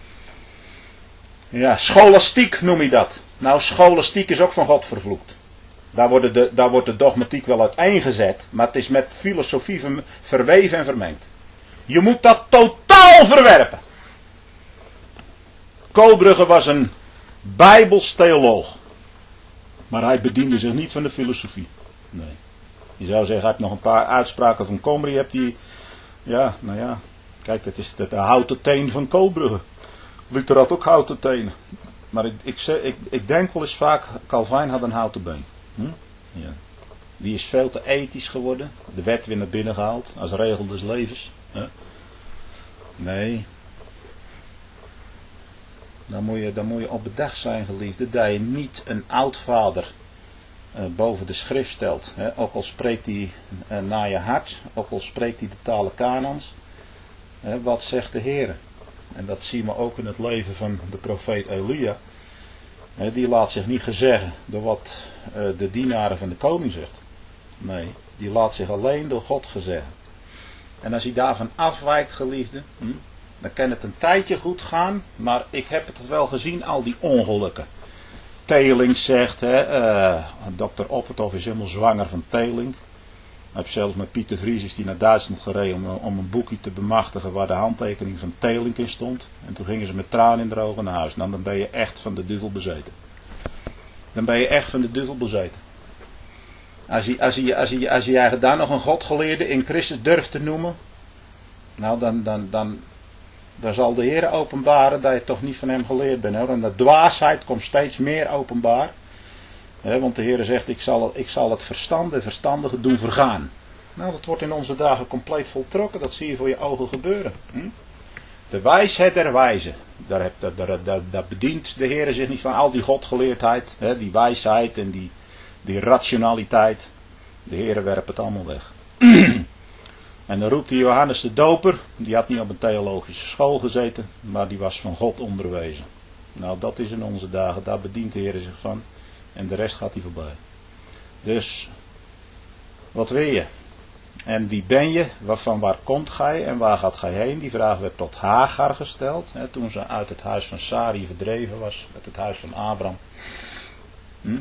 [SPEAKER 1] Ja, scholastiek noem je dat. Nou, scholastiek is ook van God vervloekt. Daar, worden de, daar wordt de dogmatiek wel uiteengezet, maar het is met filosofie ver, verweven en vermengd. Je moet dat totaal verwerpen. Koolbrugge was een Bijbels theoloog. Maar hij bediende zich niet van de filosofie. Nee. Je zou zeggen, hij heeft nog een paar uitspraken van Komri. Hebt die, ja, nou ja. Kijk, dat is de, de houten teen van Koolbrugge. Luther had ook houten tenen. Maar ik, ik, ik, ik denk wel eens vaak, Calvijn had een houten been. Hm? Ja. Die is veel te ethisch geworden. De wet weer naar binnen gehaald. Als regel des levens. Huh? Nee. Dan moet, je, dan moet je op bedacht zijn, geliefde, dat je niet een oudvader uh, boven de schrift stelt. Hè? Ook al spreekt hij uh, naar je hart, ook al spreekt hij de talen Kanaans. Hè? Wat zegt de Heer? En dat zien we ook in het leven van de profeet Elia. Hè? Die laat zich niet gezeggen door wat uh, de dienaren van de koning zegt. Nee, die laat zich alleen door God gezeggen. En als hij daarvan afwijkt, geliefde, hm, dan kan het een tijdje goed gaan, maar ik heb het wel gezien, al die ongelukken. Teling zegt, hè, uh, dokter Opperthoff is helemaal zwanger van Teling. Hij heeft zelfs met Pieter Vries is die naar Duitsland gereden om, om een boekje te bemachtigen waar de handtekening van Teling in stond. En toen gingen ze met tranen in de ogen naar huis. Nou, dan ben je echt van de duivel bezeten. Dan ben je echt van de duivel bezeten. Als je, als je, als je, als je eigenlijk daar nog een godgeleerde in Christus durft te noemen, nou dan, dan, dan, dan zal de Heer openbaren dat je toch niet van hem geleerd bent. Hoor. En de dwaasheid komt steeds meer openbaar. He, want de Heer zegt, ik zal, ik zal het verstand, de verstandige doen vergaan. Nou, dat wordt in onze dagen compleet voltrokken. Dat zie je voor je ogen gebeuren. Hm? De wijsheid der wijzen. Daar, heb, daar, daar, daar, daar bedient de Heer zich niet van. Al die godgeleerdheid, he, die wijsheid en die, die rationaliteit. De Heer werpt het allemaal weg. En dan roept hij Johannes de Doper, die had niet op een theologische school gezeten, maar die was van God onderwezen. Nou, dat is in onze dagen, daar bedient de Heer zich van. En de rest gaat hij voorbij. Dus, wat wil je? En wie ben je? Van waar komt gij en waar gaat gij heen? Die vraag werd tot Hagar gesteld. Hè, toen ze uit het huis van Sari verdreven was. Uit het huis van Abraham. Hm?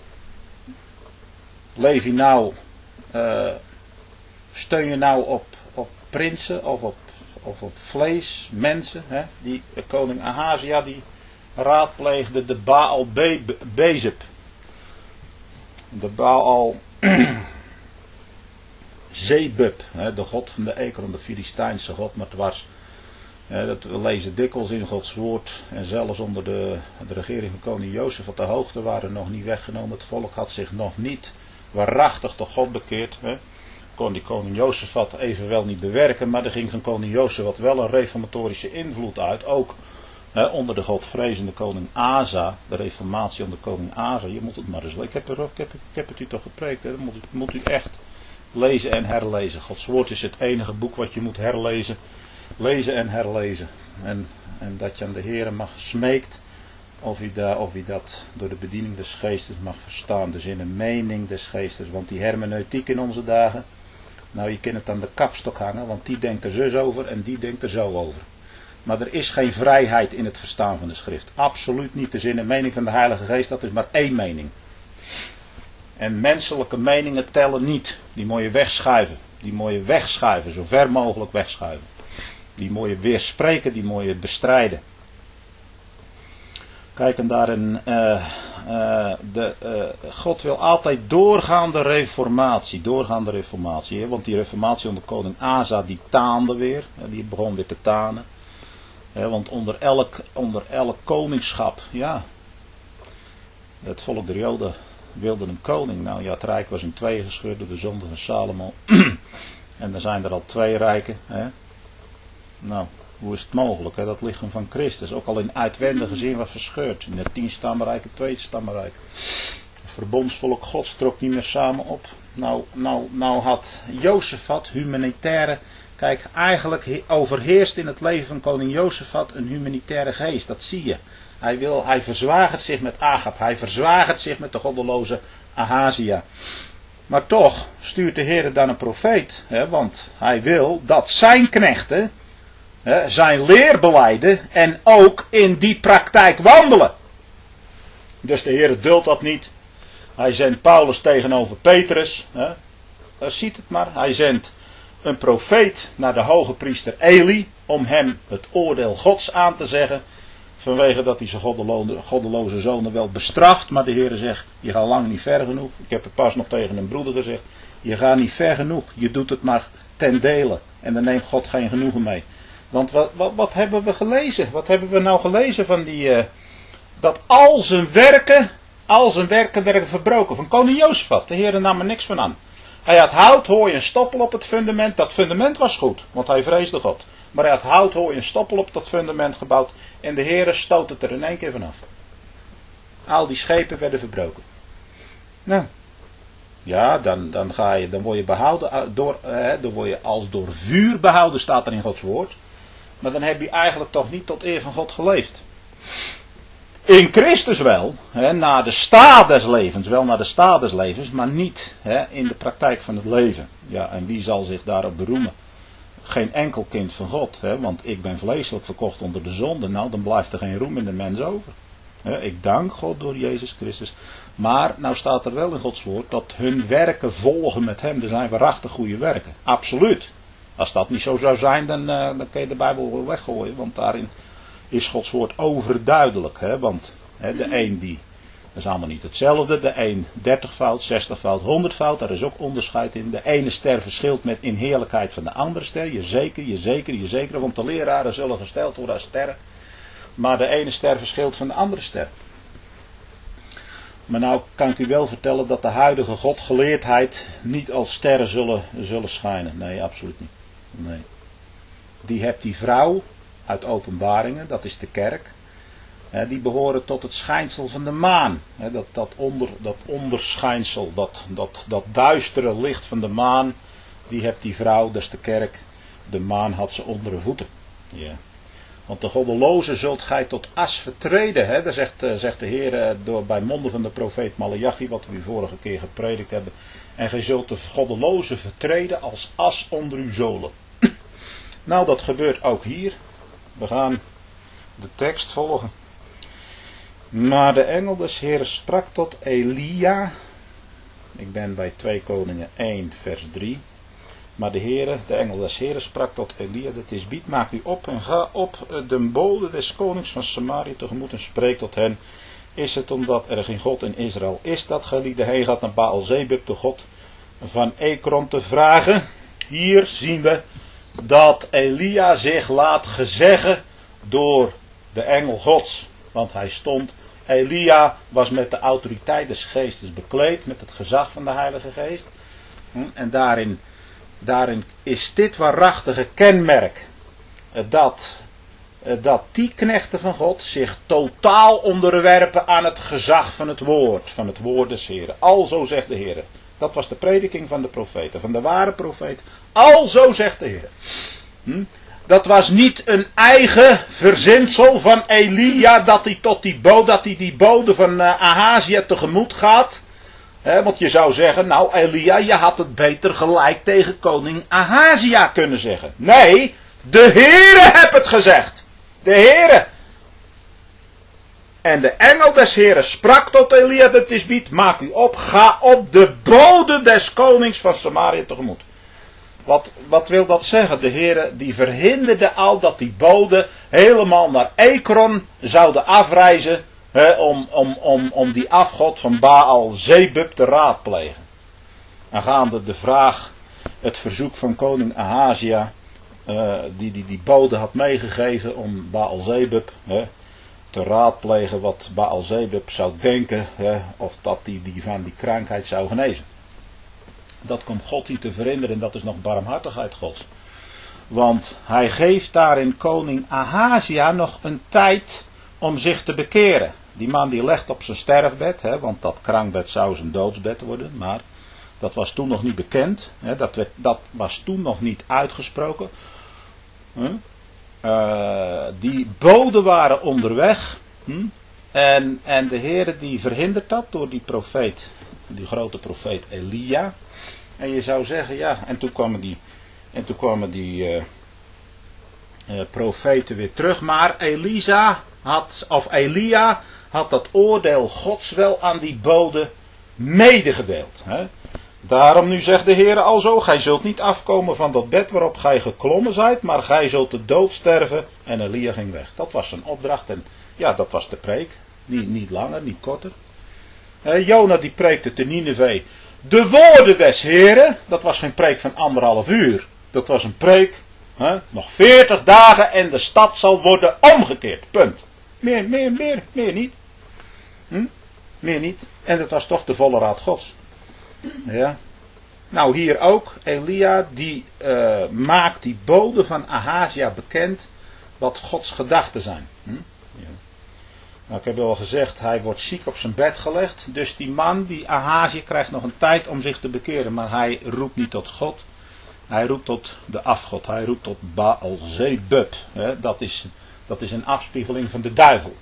[SPEAKER 1] Leef je nou... Uh, steun je nou op, op prinsen of op, of op vlees, mensen? Hè? Die koning Ahazia die raadpleegde de Baal Be Bezeb. De Baal Zebub, de god van de Ekron, de Filistijnse god, maar dwars. Dat we lezen dikwijls in Gods woord. En zelfs onder de, de regering van koning Jozef op de hoogte waren nog niet weggenomen. Het volk had zich nog niet waarachtig tot God bekeerd. Hè. Kon die koning Jozefat evenwel niet bewerken. Maar er ging van koning Jozefat wel een reformatorische invloed uit. Ook hè, onder de godvrezende koning Asa. De reformatie onder koning Asa. Je moet het maar eens. Ik heb, er, ik heb, ik heb het u toch gepreekt. Hè. Dat moet, moet u echt lezen en herlezen. Gods woord is het enige boek wat je moet herlezen. Lezen en herlezen. En, en dat je aan de Heer mag smeekt. Of u, da, of u dat door de bediening des geestes mag verstaan. Dus in een mening des geestes. Want die hermeneutiek in onze dagen. Nou, je kunt het aan de kapstok hangen. Want die denkt er zus over en die denkt er zo over. Maar er is geen vrijheid in het verstaan van de schrift. Absoluut niet. Dus in een mening van de Heilige Geest. Dat is maar één mening. En menselijke meningen tellen niet. Die moet je wegschuiven. Die moet je wegschuiven. Zo ver mogelijk wegschuiven. Die moet je weerspreken. Die moet je bestrijden. Kijk, en daarin, uh, uh, de, uh, God wil altijd doorgaande reformatie, doorgaande reformatie, hè? Want die reformatie onder koning Asa, die taande weer, hè? Die begon weer te tanen, hè? Want onder elk, onder elk koningschap, ja, het volk der Joden wilde een koning, nou ja, het rijk was in tweeën gescheurd door de zonde van Salomo, en er zijn er al twee rijken, hè? Nou, hoe is het mogelijk? Hè? Dat lichaam van Christus, ook al in uitwendige zin was verscheurd. In het tien stammenrijk, het tweede stammenrijk. Het verbondsvolk Gods trok niet meer samen op. Nou, nou, nou had Jozefat humanitaire... Kijk, eigenlijk overheerst in het leven van koning Jozefat een humanitaire geest. Dat zie je. Hij, wil, hij verzwagert zich met Agab. Hij verzwagert zich met de goddeloze Ahazia. Maar toch stuurt de Heer dan een profeet. Hè, want hij wil dat zijn knechten... He, zijn leer belijden en ook in die praktijk wandelen. Dus de Heer duldt dat niet. Hij zendt Paulus tegenover Petrus. He. Ziet het maar. Hij zendt een profeet naar de hoge priester Eli. Om hem het oordeel Gods aan te zeggen. Vanwege dat hij zijn goddeloze, goddeloze zonen wel bestraft. Maar de Heer zegt, je gaat lang niet ver genoeg. Ik heb het pas nog tegen een broeder gezegd. Je gaat niet ver genoeg. Je doet het maar ten dele. En dan neemt God geen genoegen mee. Want wat, wat, wat hebben we gelezen? Wat hebben we nou gelezen van die... Uh, dat al zijn werken, al zijn werken werden verbroken. Van koning Jozefat. De Heer nam er niks van aan. Hij had hout, hooi en stoppel op het fundament. Dat fundament was goed, want hij vreesde God. Maar hij had hout, hooi en stoppel op dat fundament gebouwd. En de Heer stoot het er in één keer vanaf. Al die schepen werden verbroken. Nou... Ja, dan, dan, ga je, dan word je behouden, door, eh, dan word je als door vuur behouden, staat er in Gods woord. Maar dan heb je eigenlijk toch niet tot eer van God geleefd. In Christus wel, hè, naar de staat des levens, wel naar de staat des levens, maar niet hè, in de praktijk van het leven. Ja, en wie zal zich daarop beroemen? Geen enkel kind van God, hè, want ik ben vleeselijk verkocht onder de zonde. Nou, dan blijft er geen roem in de mens over. Ik dank God door Jezus Christus. Maar nou staat er wel in Gods woord dat hun werken volgen met hem. Er zijn waarachtig goede werken. Absoluut. Als dat niet zo zou zijn, dan, uh, dan kun je de Bijbel wel weggooien. Want daarin is Gods woord overduidelijk. Hè? Want hè, de een die, dat is allemaal niet hetzelfde. De een dertigvoud, zestigvoud, honderdvoud. Daar is ook onderscheid in. De ene ster verschilt met in heerlijkheid van de andere ster. Je zeker, je zeker, je zeker. Want de leraren zullen gesteld worden als sterren. Maar de ene ster verschilt van de andere ster. Maar nou kan ik u wel vertellen dat de huidige godgeleerdheid niet als sterren zullen, zullen schijnen. Nee, absoluut niet. Nee. Die hebt die vrouw uit Openbaringen, dat is de kerk. Hè, die behoren tot het schijnsel van de maan. Hè, dat, dat, onder, dat onderschijnsel, dat, dat, dat duistere licht van de maan. die hebt die vrouw, dat is de kerk, de maan had ze onder de voeten. Ja. Want de goddeloze zult gij tot as vertreden. Hè? Dat zegt, uh, zegt de Heer uh, door, bij monden van de profeet Maleachi, wat we u vorige keer gepredikt hebben. En gij zult de goddeloze vertreden als as onder uw zolen. Nou, dat gebeurt ook hier. We gaan de tekst volgen. Maar de engel des Heeren sprak tot Elia. Ik ben bij twee Koningen één vers drie. Maar de Heere, de engel des Heeren sprak tot Elia. Dat is bied, maak u op en ga op de bode des konings van Samaria tegemoet en spreek tot hen. Is het omdat er geen God in Israël is dat gij lieden heen gaat naar Baal-Zebub, de God van Ekron, te vragen? Hier zien we dat Elia zich laat gezeggen door de engel Gods. Want hij stond, Elia was met de autoriteit des geestes bekleed, met het gezag van de Heilige Geest. En daarin, daarin is dit waarachtige kenmerk, dat, dat die knechten van God zich totaal onderwerpen aan het gezag van het woord, van het woord des Heren. Alzo zegt de Heer. Dat was de prediking van de profeten, van de ware profeet. Alzo zegt de Heer. Hm? Dat was niet een eigen verzinsel van Elia dat hij tot die bode, dat hij die bode van uh, Ahazia tegemoet gaat. He, want je zou zeggen, nou Elia, je had het beter gelijk tegen koning Ahazia kunnen zeggen. Nee, de Heere heb het gezegd. De Heere. En de engel des Heeren sprak tot Elia de Tisbiet, maak u op, ga op de bode des konings van Samaria tegemoet. Wat, wat wil dat zeggen? De Heere die verhinderde al dat die bode helemaal naar Ekron zouden afreizen, he, om, om, om, om die afgod van Baal-Zebub te raadplegen. Aangaande de vraag, het verzoek van koning Ahazia, uh, die, die die bode had meegegeven om Baal-Zebub he, te raadplegen wat Baal-Zebub zou denken, he, of dat die, die van die krankheid zou genezen. Dat komt God niet te verhinderen en dat is nog barmhartigheid Gods. Want hij geeft daarin koning Ahazia nog een tijd om zich te bekeren. Die man die legt op zijn sterfbed, hè, want dat krankbed zou zijn doodsbed worden, maar dat was toen nog niet bekend. Hè, dat, werd, dat was toen nog niet uitgesproken. Hm? Uh, die boden waren onderweg. Hm? En, en de Heere die verhindert dat door die profeet, die grote profeet Elia. En je zou zeggen, ja, en toen kwamen die, en toen kwamen die uh, uh, profeten weer terug. Maar Elisa had, of Elia had dat oordeel Gods wel aan die bode medegedeeld. Hè? Daarom nu zegt de Heer alzo, gij zult niet afkomen van dat bed waarop gij geklommen zijt, maar gij zult de dood sterven. En Elia ging weg. Dat was zijn opdracht en ja, dat was de preek. Niet, niet langer, niet korter. Uh, Jona die preekte te Nineve. De woorden des Heren, dat was geen preek van anderhalf uur. Dat was een preek, hè, nog veertig dagen en de stad zal worden omgekeerd. Punt. Meer, meer, meer, meer niet. Hm? Meer niet. En dat was toch de volle raad Gods. Ja. Nou hier ook, Elia die uh, maakt die bode van Ahazia bekend wat Gods gedachten zijn. Hm? Ja. Nou, ik heb al gezegd, hij wordt ziek op zijn bed gelegd. Dus die man, die Ahazia, krijgt nog een tijd om zich te bekeren. Maar hij roept niet tot God. Hij roept tot de afgod. Hij roept tot Baal-Zebub. Dat is, dat is een afspiegeling van de duivel.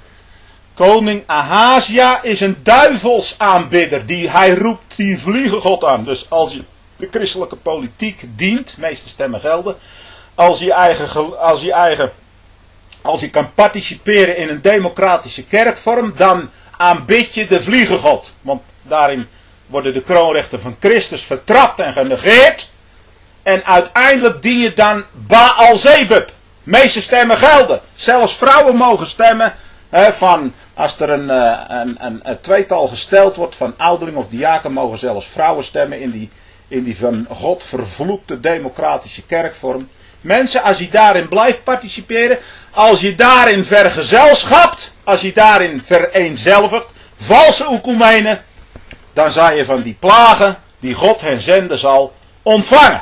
[SPEAKER 1] Koning Ahazia is een duivelsaanbidder. Die, hij roept die vliegengod aan. Dus als je de christelijke politiek dient, meeste stemmen gelden. Als je eigen... Als je eigen Als je kan participeren in een democratische kerkvorm, dan aanbid je de vliegengod. Want daarin worden de kroonrechten van Christus vertrapt en genegeerd. En uiteindelijk dien je dan Baal-Zebub. Meeste stemmen gelden. Zelfs vrouwen mogen stemmen. Hè, van, als er een, een, een, een tweetal gesteld wordt van ouderling of diaken, mogen zelfs vrouwen stemmen in die, in die van God vervloekte democratische kerkvorm. Mensen, als je daarin blijft participeren, als je daarin vergezelschapt, als je daarin vereenzelvigt, valse oekumenen, dan zal je van die plagen die God hen zenden zal ontvangen.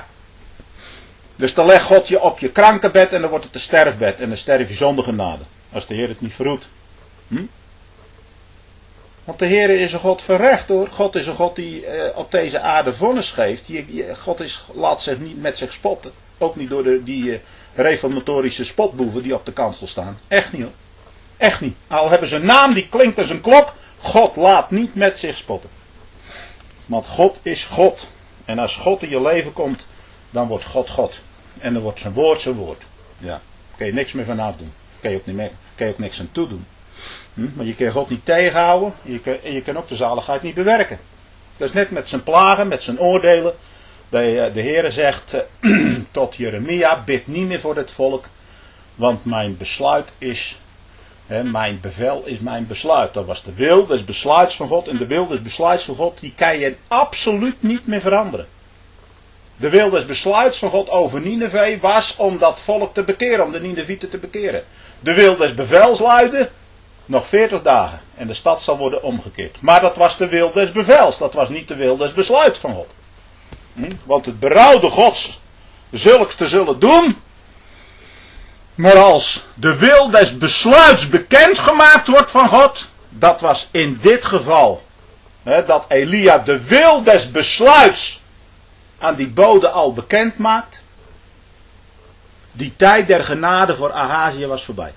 [SPEAKER 1] Dus dan legt God je op je krankenbed en dan wordt het een sterfbed en dan sterf je zonder genade. Als de Heer het niet verhoedt. Hm? Want de Heer is een God van recht hoor. God is een God die uh, op deze aarde vonnis geeft. Die, die, God is, laat zich niet met zich spotten. Ook niet door de, die uh, reformatorische spotboeven die op de kansel staan. Echt niet hoor. Echt niet. Al hebben ze een naam die klinkt als een klok. God laat niet met zich spotten. Want God is God. En als God in je leven komt, dan wordt God God. En dan wordt zijn woord zijn woord. Ja. Daar kun je niks meer van afdoen. Daar kun je ook, niet meer, kun je ook niks aan toedoen. Hm? Maar je kan God niet tegenhouden. Je kan, en je kan ook de zaligheid niet bewerken. Dat is net met zijn plagen, met zijn oordelen. De, de Heere zegt uh, tot Jeremia, bid niet meer voor het volk. Want mijn besluit is, hè, mijn bevel is mijn besluit. Dat was de wil des besluits van God. En de wil des besluits van God, die kan je absoluut niet meer veranderen. De wil des besluits van God over Nineve was om dat volk te bekeren. Om de Ninevieten te bekeren. De wil des bevels luidde, nog veertig dagen. En de stad zal worden omgekeerd. Maar dat was de wil des bevels. Dat was niet de wil des besluits van God. Hm? Want het berouwde Gods zulks te zullen doen. Maar als de wil des besluits bekendgemaakt wordt van God. Dat was in dit geval. Hè, dat Elia de wil des besluits aan die bode al bekend maakt. Die tijd der genade voor Ahazia was voorbij.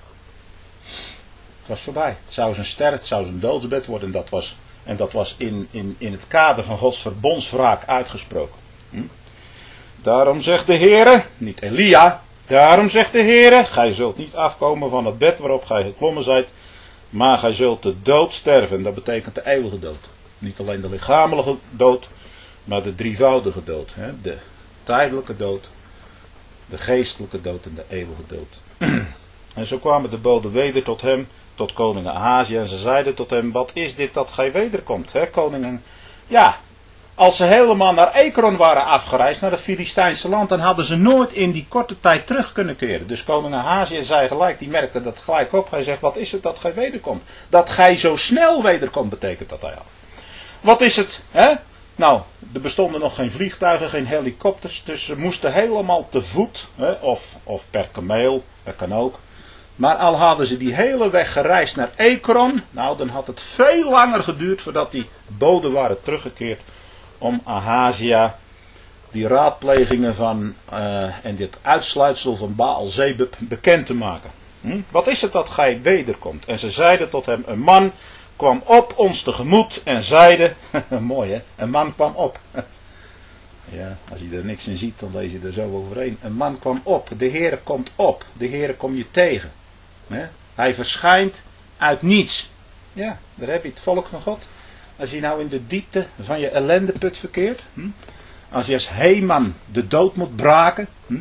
[SPEAKER 1] Het was voorbij. Het zou zijn ster, het zou zijn doodsbed worden. En dat was, en dat was in, in, in het kader van Gods verbondswraak uitgesproken. Hm? Daarom zegt de Heere, niet Elia, daarom zegt de Heere, gij zult niet afkomen van het bed waarop gij geklommen zijt, maar gij zult de dood sterven. Dat betekent de eeuwige dood. Niet alleen de lichamelijke dood, maar de drievoudige dood. Hè? De tijdelijke dood, de geestelijke dood en de eeuwige dood. En zo kwamen de boden weder tot hem, tot koning Ahazia, en ze zeiden tot hem, wat is dit dat gij wederkomt, hè, koningen? Ja, als ze helemaal naar Ekron waren afgereisd, naar het Filistijnse land, dan hadden ze nooit in die korte tijd terug kunnen keren. Dus koning Ahazia zei gelijk, die merkte dat gelijk op. Hij zegt, wat is het dat gij wederkomt? Dat gij zo snel wederkomt, betekent dat hij al. Wat is het, hè? Nou, er bestonden nog geen vliegtuigen, geen helikopters, dus ze moesten helemaal te voet, hè, of, of per kameel, dat kan ook. Maar al hadden ze die hele weg gereisd naar Ekron, nou dan had het veel langer geduurd voordat die boden waren teruggekeerd om Ahazia die raadplegingen van uh, en dit uitsluitsel van Baal Zebub bekend te maken. Hm? Wat is het dat gij wederkomt? En ze zeiden tot hem, een man kwam op ons tegemoet en zeide, mooi hè, een man kwam op. Ja, als je er niks in ziet, dan lees je er zo overheen. Een man kwam op, de Heere komt op, de Heere kom je tegen. Hè? Hij verschijnt uit niets. Ja, daar heb je het volk van God. Als je nou in de diepte van je ellendeput verkeert, hm? Als je als Heman de dood moet braken, hm?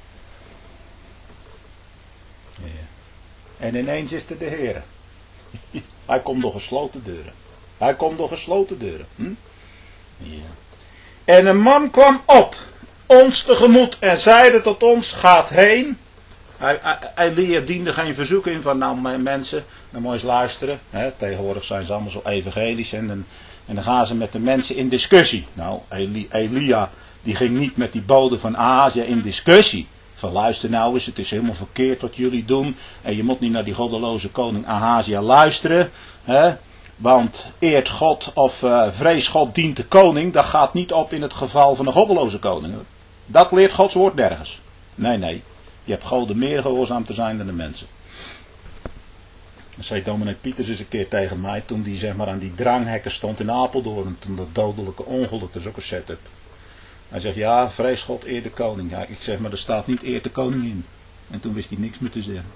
[SPEAKER 1] Ja. En ineens is er de Heere. Hij komt door gesloten deuren. Hij komt door gesloten deuren. Hm? Ja. En een man kwam op ons tegemoet en zeide tot ons, gaat heen. Elia diende geen verzoek in van, nou mensen, dan moet je eens luisteren. Hè, tegenwoordig zijn ze allemaal zo evangelisch en, en, en dan gaan ze met de mensen in discussie. Nou, Elia die ging niet met die bode van Ahazia in discussie. Van luister nou eens, het is helemaal verkeerd wat jullie doen. En je moet niet naar die goddeloze koning Ahazia luisteren. Hè? Want eert God of uh, vrees God dient de koning. Dat gaat niet op in het geval van een goddeloze koning. Dat leert Gods woord nergens. Nee, nee. Je hebt God meer gehoorzaam te zijn dan de mensen. Dat zei dominee Pieters eens een keer tegen mij. Toen die zeg maar aan die dranghekken stond in Apeldoorn. Toen dat dodelijke ongeluk. Dat is ook een setup. Hij zegt, ja, vrees God, eer de koning. Ja, ik zeg, maar er staat niet eer de koning in. En toen wist hij niks meer te zeggen.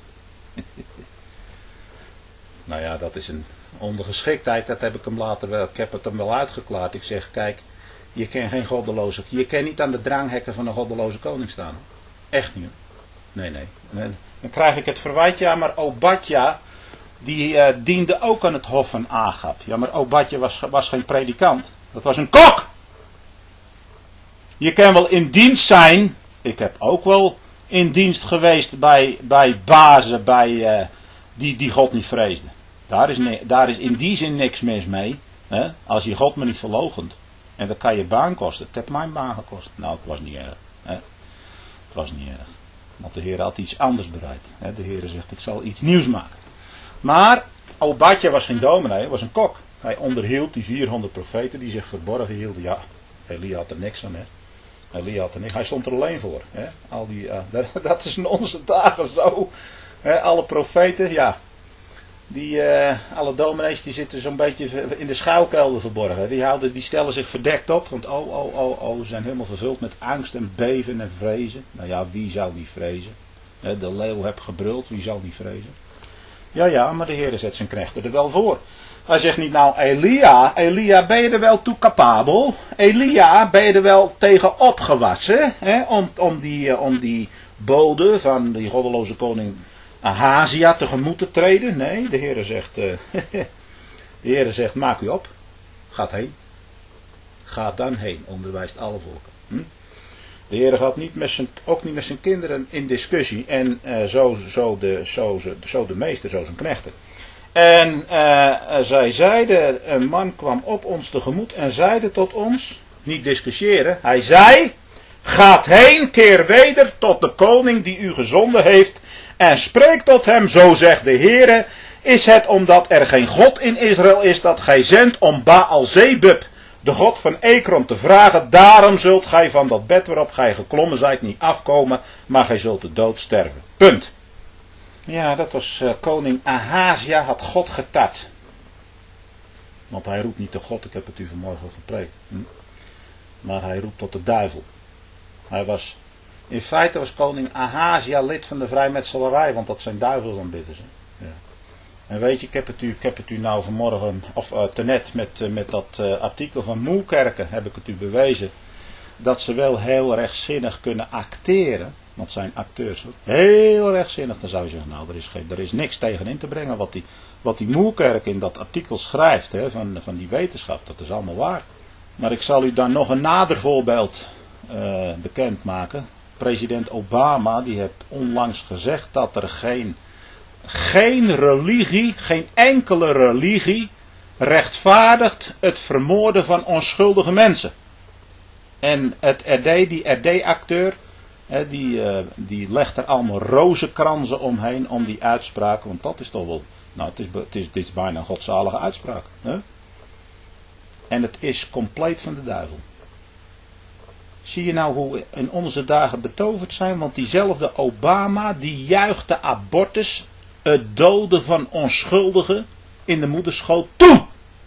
[SPEAKER 1] Nou ja, dat is een ondergeschiktheid. Dat heb ik hem later wel, ik heb het hem wel uitgeklaard. Ik zeg, kijk, je kan geen goddeloze, je kan niet aan de dranghekken van een goddeloze koning staan. Echt niet. Nee, nee. Dan krijg ik het verwijt, ja, maar Obadja, die uh, diende ook aan het hof van Agab. Ja, maar Obadja was, was geen predikant. Dat was een kok. Je kan wel in dienst zijn. Ik heb ook wel in dienst geweest bij, bij bazen bij, uh, die, die God niet vreesden. Daar is, ne- daar is in die zin niks mis mee. Hè? Als je God maar niet verloochent. En dat kan je baan kosten. Het heeft mijn baan gekost. Nou, het was niet erg. Hè? Het was niet erg. Want de Heer had iets anders bereid. De Heer zegt, ik zal iets nieuws maken. Maar Obadja was geen dominee, hij was een kok. Hij onderhield die vierhonderd profeten die zich verborgen hielden. Ja, Elia had er niks aan, hè. Elia had er niks. Hij stond er alleen voor. Hè. Al die, uh, dat, dat is in onze dagen zo. Hè. Alle profeten, ja. Die, uh, alle dominees die zitten zo'n beetje in de schuilkelder verborgen. Die, houden, die stellen zich verdekt op. Want oh, oh, oh, oh, ze zijn helemaal vervuld met angst en beven en vrezen. Nou ja, wie zou niet vrezen? De leeuw heb gebruld, wie zou niet vrezen? Ja, ja, maar de Heer zet zijn knechten er wel voor. Hij zegt niet nou, Elia, Elia, ben je er wel toe capabel? Elia, ben je er wel tegen opgewassen? Hè? Om, om, die, om die bode van die goddeloze koning Ahazia tegemoet te treden? Nee, de Heer zegt, uh, de Heer zegt, maak u op. Gaat heen. Gaat dan heen, onderwijst alle volken. Hm? De Heer gaat niet met zijn, ook niet met zijn kinderen in discussie. En uh, zo, zo, de, zo, zo de meester, zo zijn knechten. En uh, zij zeiden, een man kwam op ons tegemoet en zeide tot ons, niet discussiëren, hij zei, gaat heen, keer weder tot de koning die u gezonden heeft en spreek tot hem, zo zegt de Heere, is het omdat er geen God in Israël is dat gij zendt om Baal-Zebub, de god van Ekron, te vragen, daarom zult gij van dat bed waarop gij geklommen zijt niet afkomen, maar gij zult de dood sterven. Punt. Ja, dat was uh, koning Ahazia had God getart. Want hij roept niet tot God, ik heb het u vanmorgen gepreekt. Hm? Maar hij roept tot de duivel. Hij was, in feite was koning Ahazia lid van de vrijmetselarij, want dat zijn duivels aanbidden ze. Ja. En weet je, ik heb het u, ik heb het u nou vanmorgen, of uh, tenet met, uh, met dat uh, artikel van Moerkerken, heb ik het u bewezen, dat ze wel heel rechtzinnig kunnen acteren. Want zijn acteurs heel rechtzinnig. Dan zou je zeggen, nou, er is, geen, er is niks tegen in te brengen. Wat die, wat die Moerkerk in dat artikel schrijft, hè, van, van die wetenschap, dat is allemaal waar. Maar ik zal u dan nog een nader voorbeeld uh, bekendmaken. President Obama, die heeft onlangs gezegd dat er geen, geen religie, geen enkele religie, rechtvaardigt het vermoorden van onschuldige mensen. En het R D, die R D-acteur, He, die, uh, die legt er allemaal rozenkransen omheen om die uitspraak. Want dat is toch wel. Nou, het is, het is, het is bijna een godzalige uitspraak. He? En het is compleet van de duivel. Zie je nou hoe we in onze dagen betoverd zijn? Want diezelfde Obama, die juicht de abortus, het doden van onschuldigen, in de moederschoot toe.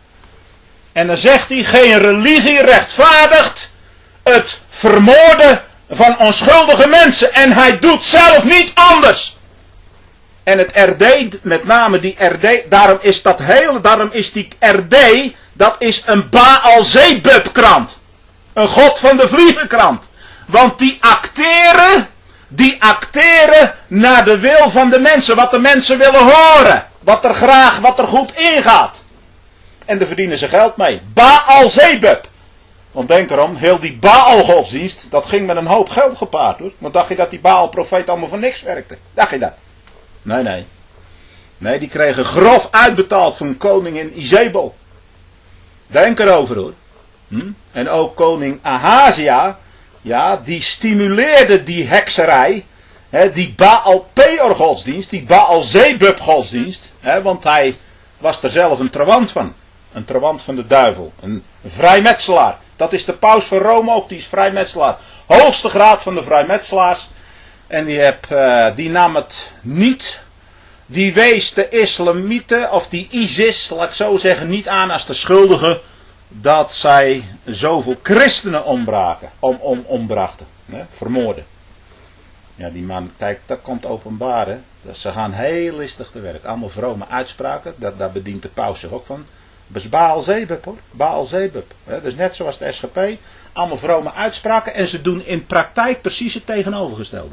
[SPEAKER 1] En dan zegt hij, geen religie rechtvaardigt het vermoorden van onschuldige mensen. En hij doet zelf niet anders. En het R D, met name die R D, daarom is dat hele, daarom is die R D, dat is een Baal-Zebub krant. Een god van de vliegenkrant. Want die acteren, die acteren naar de wil van de mensen. Wat de mensen willen horen. Wat er graag, wat er goed ingaat. En daar verdienen ze geld mee. Baal-Zebub. Want denk erom, heel die Baal-godsdienst, dat ging met een hoop geld gepaard hoor. Want dacht je dat die Baal-profeet allemaal voor niks werkte? Dacht je dat? Nee, nee. Nee, die kregen grof uitbetaald van koningin Izebel. Denk erover hoor. Hm? En ook koning Ahazia, ja, die stimuleerde die hekserij, hè, die Baal-Peor godsdienst, die Baal-Zebub godsdienst, hè, want hij was er zelf een trawant van. Een trawant van de duivel. Een vrijmetselaar. Dat is de paus van Rome ook, die is vrijmetselaar. Hoogste graad van de vrijmetselaars. En die, heb, uh, die nam het niet, die wees de islamieten, of die ISIS, laat ik zo zeggen, niet aan als de schuldigen, dat zij zoveel christenen ombraken, om, om, ombrachten, hè, vermoorden. Ja, die man, kijk, dat komt openbaar, hè. Ze gaan heel listig te werk. Allemaal vrome uitspraken, dat, daar bedient de paus zich ook van. Dat is Baal-Zebub hoor, Baal-Zebub. Dat is net zoals de S G P, allemaal vrome uitspraken en ze doen in praktijk precies het tegenovergestelde.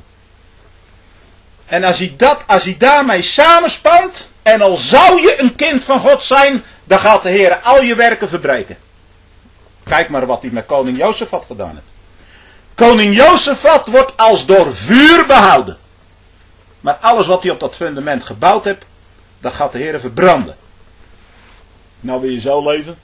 [SPEAKER 1] En als hij, dat, als hij daarmee samenspant, en al zou je een kind van God zijn, dan gaat de Heer al je werken verbreken. Kijk maar wat hij met koning Jozefat gedaan heeft. Koning Jozefat wordt als door vuur behouden. Maar alles wat hij op dat fundament gebouwd heeft, dat gaat de Heer verbranden. Nou wil je zo leven?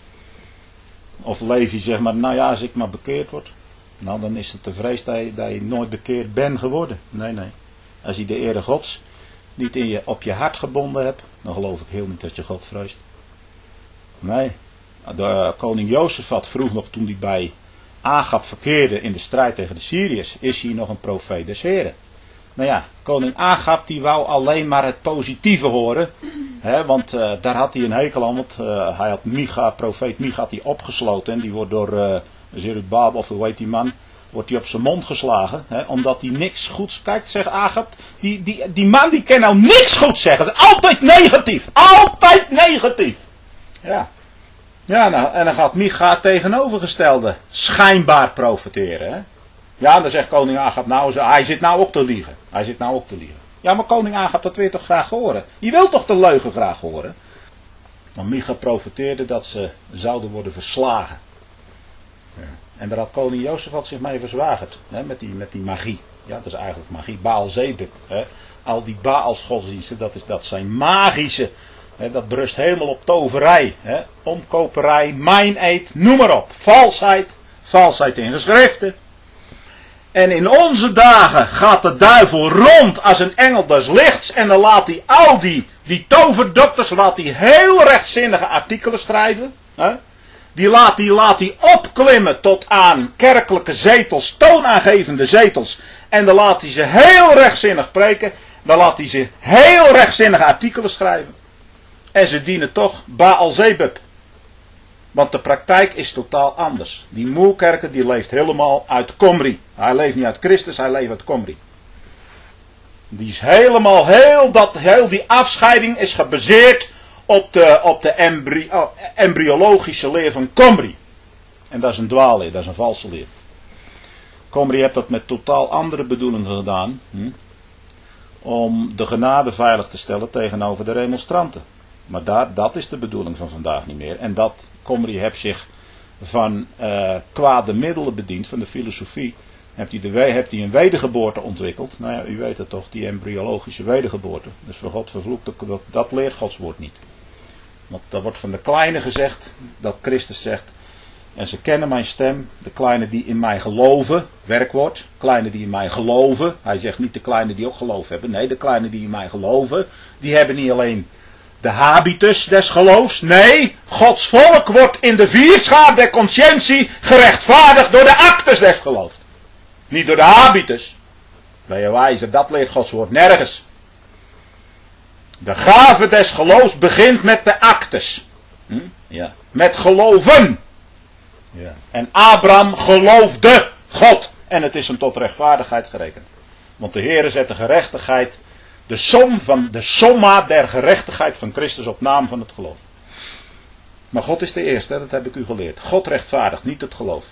[SPEAKER 1] Of leef je zeg maar, nou ja, als ik maar bekeerd word. Nou dan is het de vrees dat je, dat je nooit bekeerd bent geworden. Nee, nee. Als je de ere Gods niet in je, op je hart gebonden hebt, dan geloof ik heel niet dat je God vreest. Nee, de koning Jozefat vroeg nog toen hij bij Agab verkeerde in de strijd tegen de Syriërs, is hij nog een profeet des Heren? Nou ja, koning Agab die wou alleen maar het positieve horen, hè, want uh, daar had hij een hekel aan, want uh, hij had Micha, profeet Micha, die opgesloten en die wordt door uh, Zerubabel, of hoe heet die man, wordt hij op zijn mond geslagen, hè, omdat hij niks goeds, kijk, zegt Agab, die, die, die man die kan nou niks goeds zeggen, altijd negatief, altijd negatief. Ja. Ja, nou, en dan gaat Micha tegenovergestelde schijnbaar profeteren. Hè? Ja, dan zegt koning Agab, nou, hij zit nou ook te liegen. Hij zit nou ook te liegen. Ja, maar koning Agab, dat wil je toch graag horen? Je wilt toch de leugen graag horen? Maar Micha profeteerde dat ze zouden worden verslagen. Ja. En daar had koning Jozefat zich mee verzwagerd. Hè, met, die, met die magie. Ja, dat is eigenlijk magie. Baal Zebub. Hè? Al die Baals godsdiensten, dat, is, dat zijn magische. He, dat berust helemaal op toverij, he, omkoperij, meineed, noem maar op. Valsheid, valsheid in geschriften. En in onze dagen gaat de duivel rond als een engel des lichts. En dan laat hij al die, die toverdokters, laat hij heel rechtzinnige artikelen schrijven. He. Die laat hij laat die opklimmen tot aan kerkelijke zetels, toonaangevende zetels. En dan laat hij ze heel rechtzinnig preken. Dan laat hij ze heel rechtzinnige artikelen schrijven. En ze dienen toch Baal Zebub. Want de praktijk is totaal anders. Die Moerkerker die leeft helemaal uit Komri. Hij leeft niet uit Christus, hij leeft uit Komri. Die is helemaal, heel, dat, heel die afscheiding is gebaseerd op de, op de embry, oh, embryologische leer van Komri. En dat is een dwaalleer, dat is een valse leer. Komri heeft dat met totaal andere bedoelingen gedaan. Hm? Om de genade veilig te stellen tegenover de remonstranten. Maar daar, dat is de bedoeling van vandaag niet meer. En dat Komri heeft zich van uh, kwade middelen bediend, van de filosofie. Heeft hij, de, heeft hij een wedergeboorte ontwikkeld. Nou ja, u weet het toch, die embryologische wedergeboorte. Dus voor God vervloekt, dat, dat leert Gods woord niet. Want daar wordt van de kleine gezegd, dat Christus zegt. En ze kennen mijn stem, de kleine die in mij geloven, werkwoord. Kleine die in mij geloven. Hij zegt niet de kleine die ook geloof hebben. Nee, de kleine die in mij geloven, die hebben niet alleen de habitus des geloofs. Nee, Gods volk wordt in de vierschaar der conscientie gerechtvaardigd door de actes des geloofs. Niet door de habitus. Ben je wijzer, dat leert Gods woord nergens. De gave des geloofs begint met de actes. Hm? Ja. Met geloven. Ja. En Abraham geloofde God. En het is hem tot rechtvaardigheid gerekend. Want de Heere zet de gerechtigheid, de som van de somma der gerechtigheid van Christus op naam van het geloof. Maar God is de eerste, dat heb ik u geleerd. God rechtvaardigt, niet het geloof.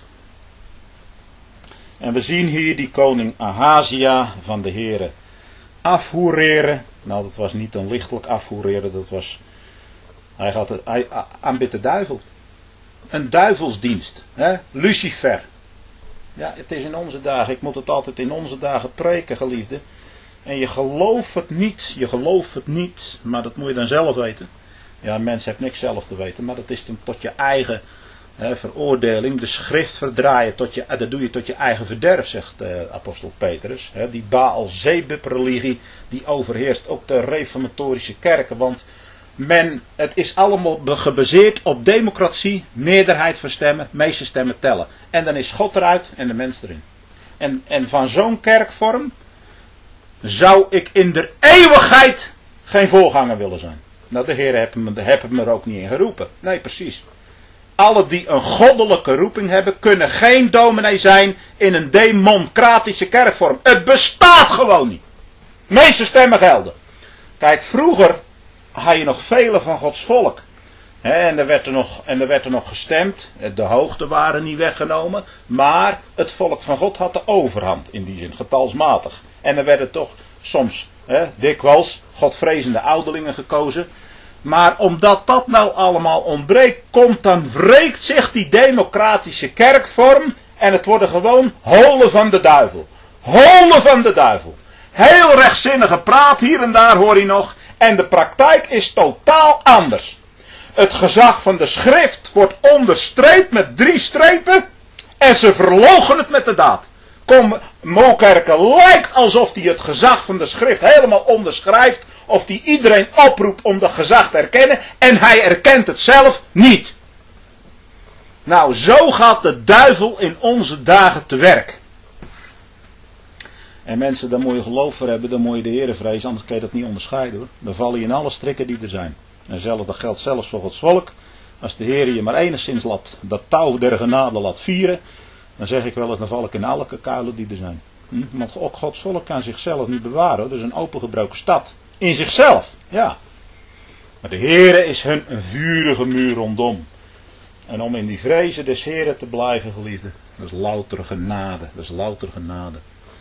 [SPEAKER 1] En we zien hier die koning Ahazia van de Heere afhoereren. Nou, dat was niet een lichtelijk afhoereren, dat was, hij, gaat het, hij aanbidt de duivel. Een duivelsdienst, hè? Lucifer. Ja, het is in onze dagen, ik moet het altijd in onze dagen preken, geliefde. En je gelooft het niet, je gelooft het niet, maar dat moet je dan zelf weten. Ja, een mens heeft niks zelf te weten, maar dat is dan tot je eigen hè, veroordeling. De schrift verdraaien, tot je, dat doe je tot je eigen verderf, zegt uh, apostel Petrus. Hè, die Baal Zebub religie, die overheerst ook de reformatorische kerken, want men, het is allemaal gebaseerd op democratie, meerderheid van stemmen, meeste stemmen tellen. En dan is God eruit en de mens erin. En, en van zo'n kerkvorm zou ik in de eeuwigheid geen voorganger willen zijn. Nou, de Heer heeft me, heeft me er ook niet in geroepen. Nee, precies. Alle die een goddelijke roeping hebben, kunnen geen dominee zijn in een democratische kerkvorm. Het bestaat gewoon niet. De meeste stemmen gelden. Kijk, vroeger had je nog vele van Gods volk. He, en, er werd er nog, en er werd er nog gestemd. De hoogten waren niet weggenomen. Maar het volk van God had de overhand in die zin, getalsmatig. En er werden toch soms he, dikwijls godvrezende ouderlingen gekozen. Maar omdat dat nou allemaal ontbreekt, komt dan wreekt zich die democratische kerkvorm. En het worden gewoon holen van de duivel. Holen van de duivel. Heel rechtzinnige praat hier en daar hoor je nog. En de praktijk is totaal anders. Het gezag van de schrift wordt onderstreept met drie strepen. En ze verloochenen het met de daad. Kom, Mokerke lijkt alsof hij het gezag van de schrift helemaal onderschrijft. of die iedereen oproept om dat gezag te erkennen en hij erkent het zelf niet. Nou, zo gaat de duivel in onze dagen te werk. En mensen, daar moet je geloof voor hebben, dan moet je de Heere vrezen, anders kun je dat niet onderscheiden hoor. Dan val je in alle strikken die er zijn. En zelf, dat geldt zelfs voor Gods volk. Als de Heer je maar enigszins laat, dat touw der genade laat vieren, dan zeg ik wel eens, dan val ik in alle kuilen die er zijn. Hm? Want ook Gods volk kan zichzelf niet bewaren. Hoor. Dat is een opengebroken stad. In zichzelf, ja. Maar de Heere is hun een vurige muur rondom. En om in die vrezen des Heeren te blijven, geliefde, dat is louter genade. Dat is louter genade.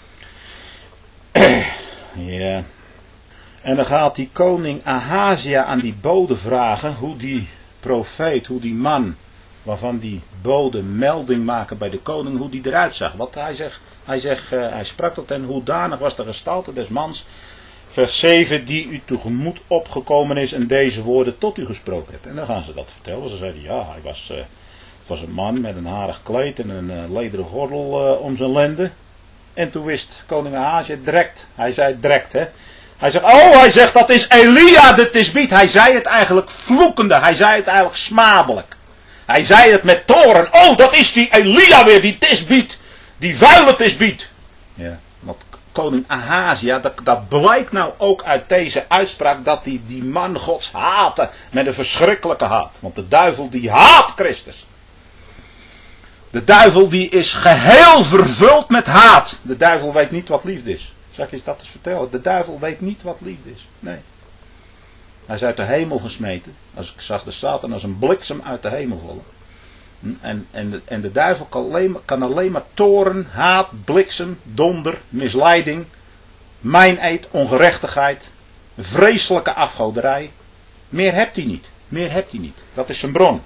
[SPEAKER 1] Ja. En dan gaat die koning Ahazia aan die bode vragen hoe die profeet, hoe die man, waarvan die bode melding maken bij de koning, hoe die eruit zag. Want hij zegt, hij, zegt, uh, hij sprak tot hen, hoedanig was de gestalte des mans, vers zeven, die u tegemoet opgekomen is en deze woorden tot u gesproken heeft. En dan gaan ze dat vertellen. Ze zeiden, ja, hij was, uh, het was een man met een harig kleed en een uh, lederen gordel uh, om zijn lenden. En toen wist koning Ahazia direct, hij zei direct, hè. Hij zegt, oh, hij zegt, dat is Elia de Tisbiet. Hij zei het eigenlijk vloekende, hij zei het eigenlijk smadelijk. Hij zei het met toren, oh, dat is die Elia weer, die Tisbiet, die vuile Tisbiet. Ja, want koning Ahazia, dat, dat blijkt nou ook uit deze uitspraak, dat hij die man Gods haatte, met een verschrikkelijke haat. Want de duivel die haat Christus. De duivel die is geheel vervuld met haat. De duivel weet niet wat liefde is. Zal ik eens dat eens vertellen? De duivel weet niet wat liefde is. Nee. Hij is uit de hemel gesmeten. Als ik zag de Satan als een bliksem uit de hemel vallen. En, en, de, en de duivel kan alleen, kan alleen maar toorn, haat, bliksem, donder, misleiding, meineed, ongerechtigheid, vreselijke afgoderij. Meer hebt hij niet. Meer hebt hij niet. Dat is zijn bron.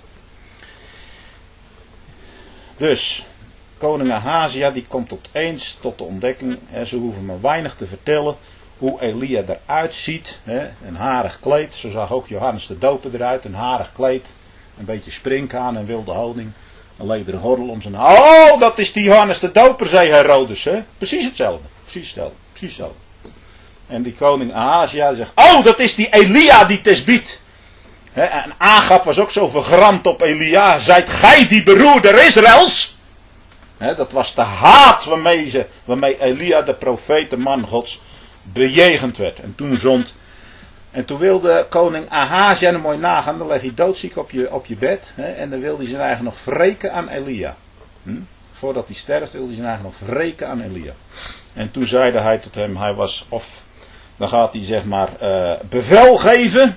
[SPEAKER 1] Dus, koning Ahazia die komt tot eens tot de ontdekking, hè, ze hoeven maar weinig te vertellen hoe Elia eruit ziet. Hè, een harig kleed, zo zag ook Johannes de Doper eruit, een harig kleed, een beetje sprinkhaan en wilde honing, een lederen gordel om zijn hals. Oh, dat is die Johannes de Doper, zei Herodes. Hè? Precies hetzelfde, precies hetzelfde, precies hetzelfde. En die koning Ahazia zegt, oh, dat is die Elia die Tisbiet. He, en Agab was ook zo vergramd op Elia. Zijt gij die beroerder Israëls? He, dat was de haat waarmee, ze, waarmee Elia, de profeet, de man Gods, bejegend werd. En toen zond. En toen wilde koning Ahazia, en dan moet je nagaan, dan leg je doodziek op je, op je bed. He, en dan wilde hij zijn eigen nog wreken aan Elia. Hm? Voordat hij sterft, wilde hij zijn eigen nog wreken aan Elia. En toen zeide hij tot hem, hij was, of dan gaat hij zeg maar uh, bevel geven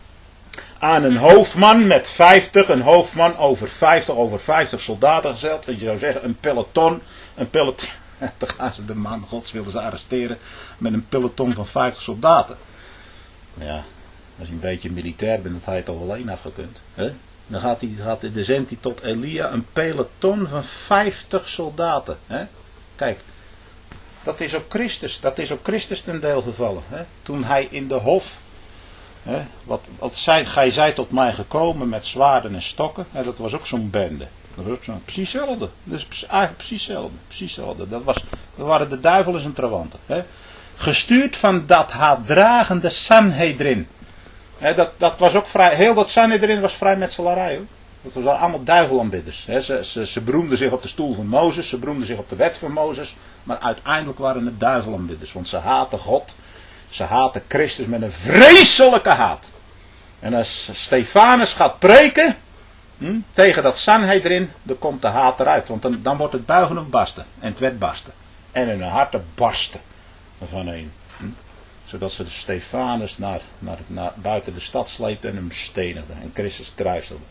[SPEAKER 1] aan een hoofdman met vijftig, een hoofdman over vijftig, over vijftig soldaten gezet. En je zou zeggen een peloton, een peloton, dan gaan ze de man Gods willen ze arresteren met een peloton van vijftig soldaten. Ja, als je een beetje militair bent, dat hij het al alleen had gekund. Hè? Dan gaat hij, gaat hij, dan zendt hij tot Elia een peloton van vijftig soldaten. Hè? Kijk, dat is ook Christus, dat is ook Christus ten deel gevallen. Hè? Toen hij in de hof, hè, wat, wat zei, gij zijt tot mij gekomen met zwaarden en stokken, hè, dat was ook zo'n bende. Dat was ook zo'n, precies hetzelfde. Dus eigenlijk precies hetzelfde. Precies hetzelfde. Dat, was, dat waren de duivel en zijn trawanten. Hè? Gestuurd van dat haatdragende Sanhedrin. He, dat, dat was ook vrij, heel dat Sanhedrin was vrijmetselarij hoor. Dat waren allemaal duivelaanbidders. He, ze, ze, ze beroemden zich op de stoel van Mozes, ze beroemden zich op de wet van Mozes, maar uiteindelijk waren het duivelaanbidders, want ze haten God, ze haten Christus met een vreselijke haat. En als Stefanus gaat preken hm, tegen dat Sanhedrin, dan komt de haat eruit, want dan, dan wordt het buigen of barsten, en het werd barsten. En hun harten barsten van een. Hm? Zodat ze de Stefanus naar, naar, naar buiten de stad sleepten en hem stenigden. En Christus kruisigde.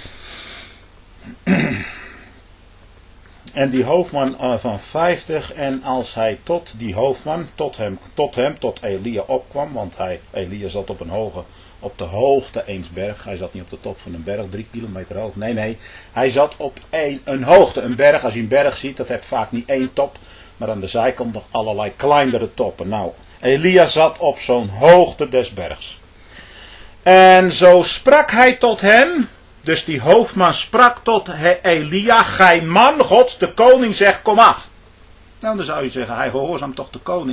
[SPEAKER 1] En die hoofdman van vijftig. En als hij tot die hoofdman, tot hem, tot hem, tot Elia opkwam. Want hij, Elia zat op een hoge, op de hoogte eens berg. Hij zat niet op de top van een berg, drie kilometer hoog. Nee, nee. Hij zat op een, een hoogte, een berg. Als je een berg ziet, dat heeft vaak niet één top. Maar aan de zijkant nog allerlei kleinere toppen. Nou, Elia zat op zo'n hoogte des bergs. En zo sprak hij tot hem. Dus die hoofdman sprak tot Elia. Gij man Gods, de koning zegt kom af. Nou dan zou je zeggen, hij gehoorzaamt toch de koning.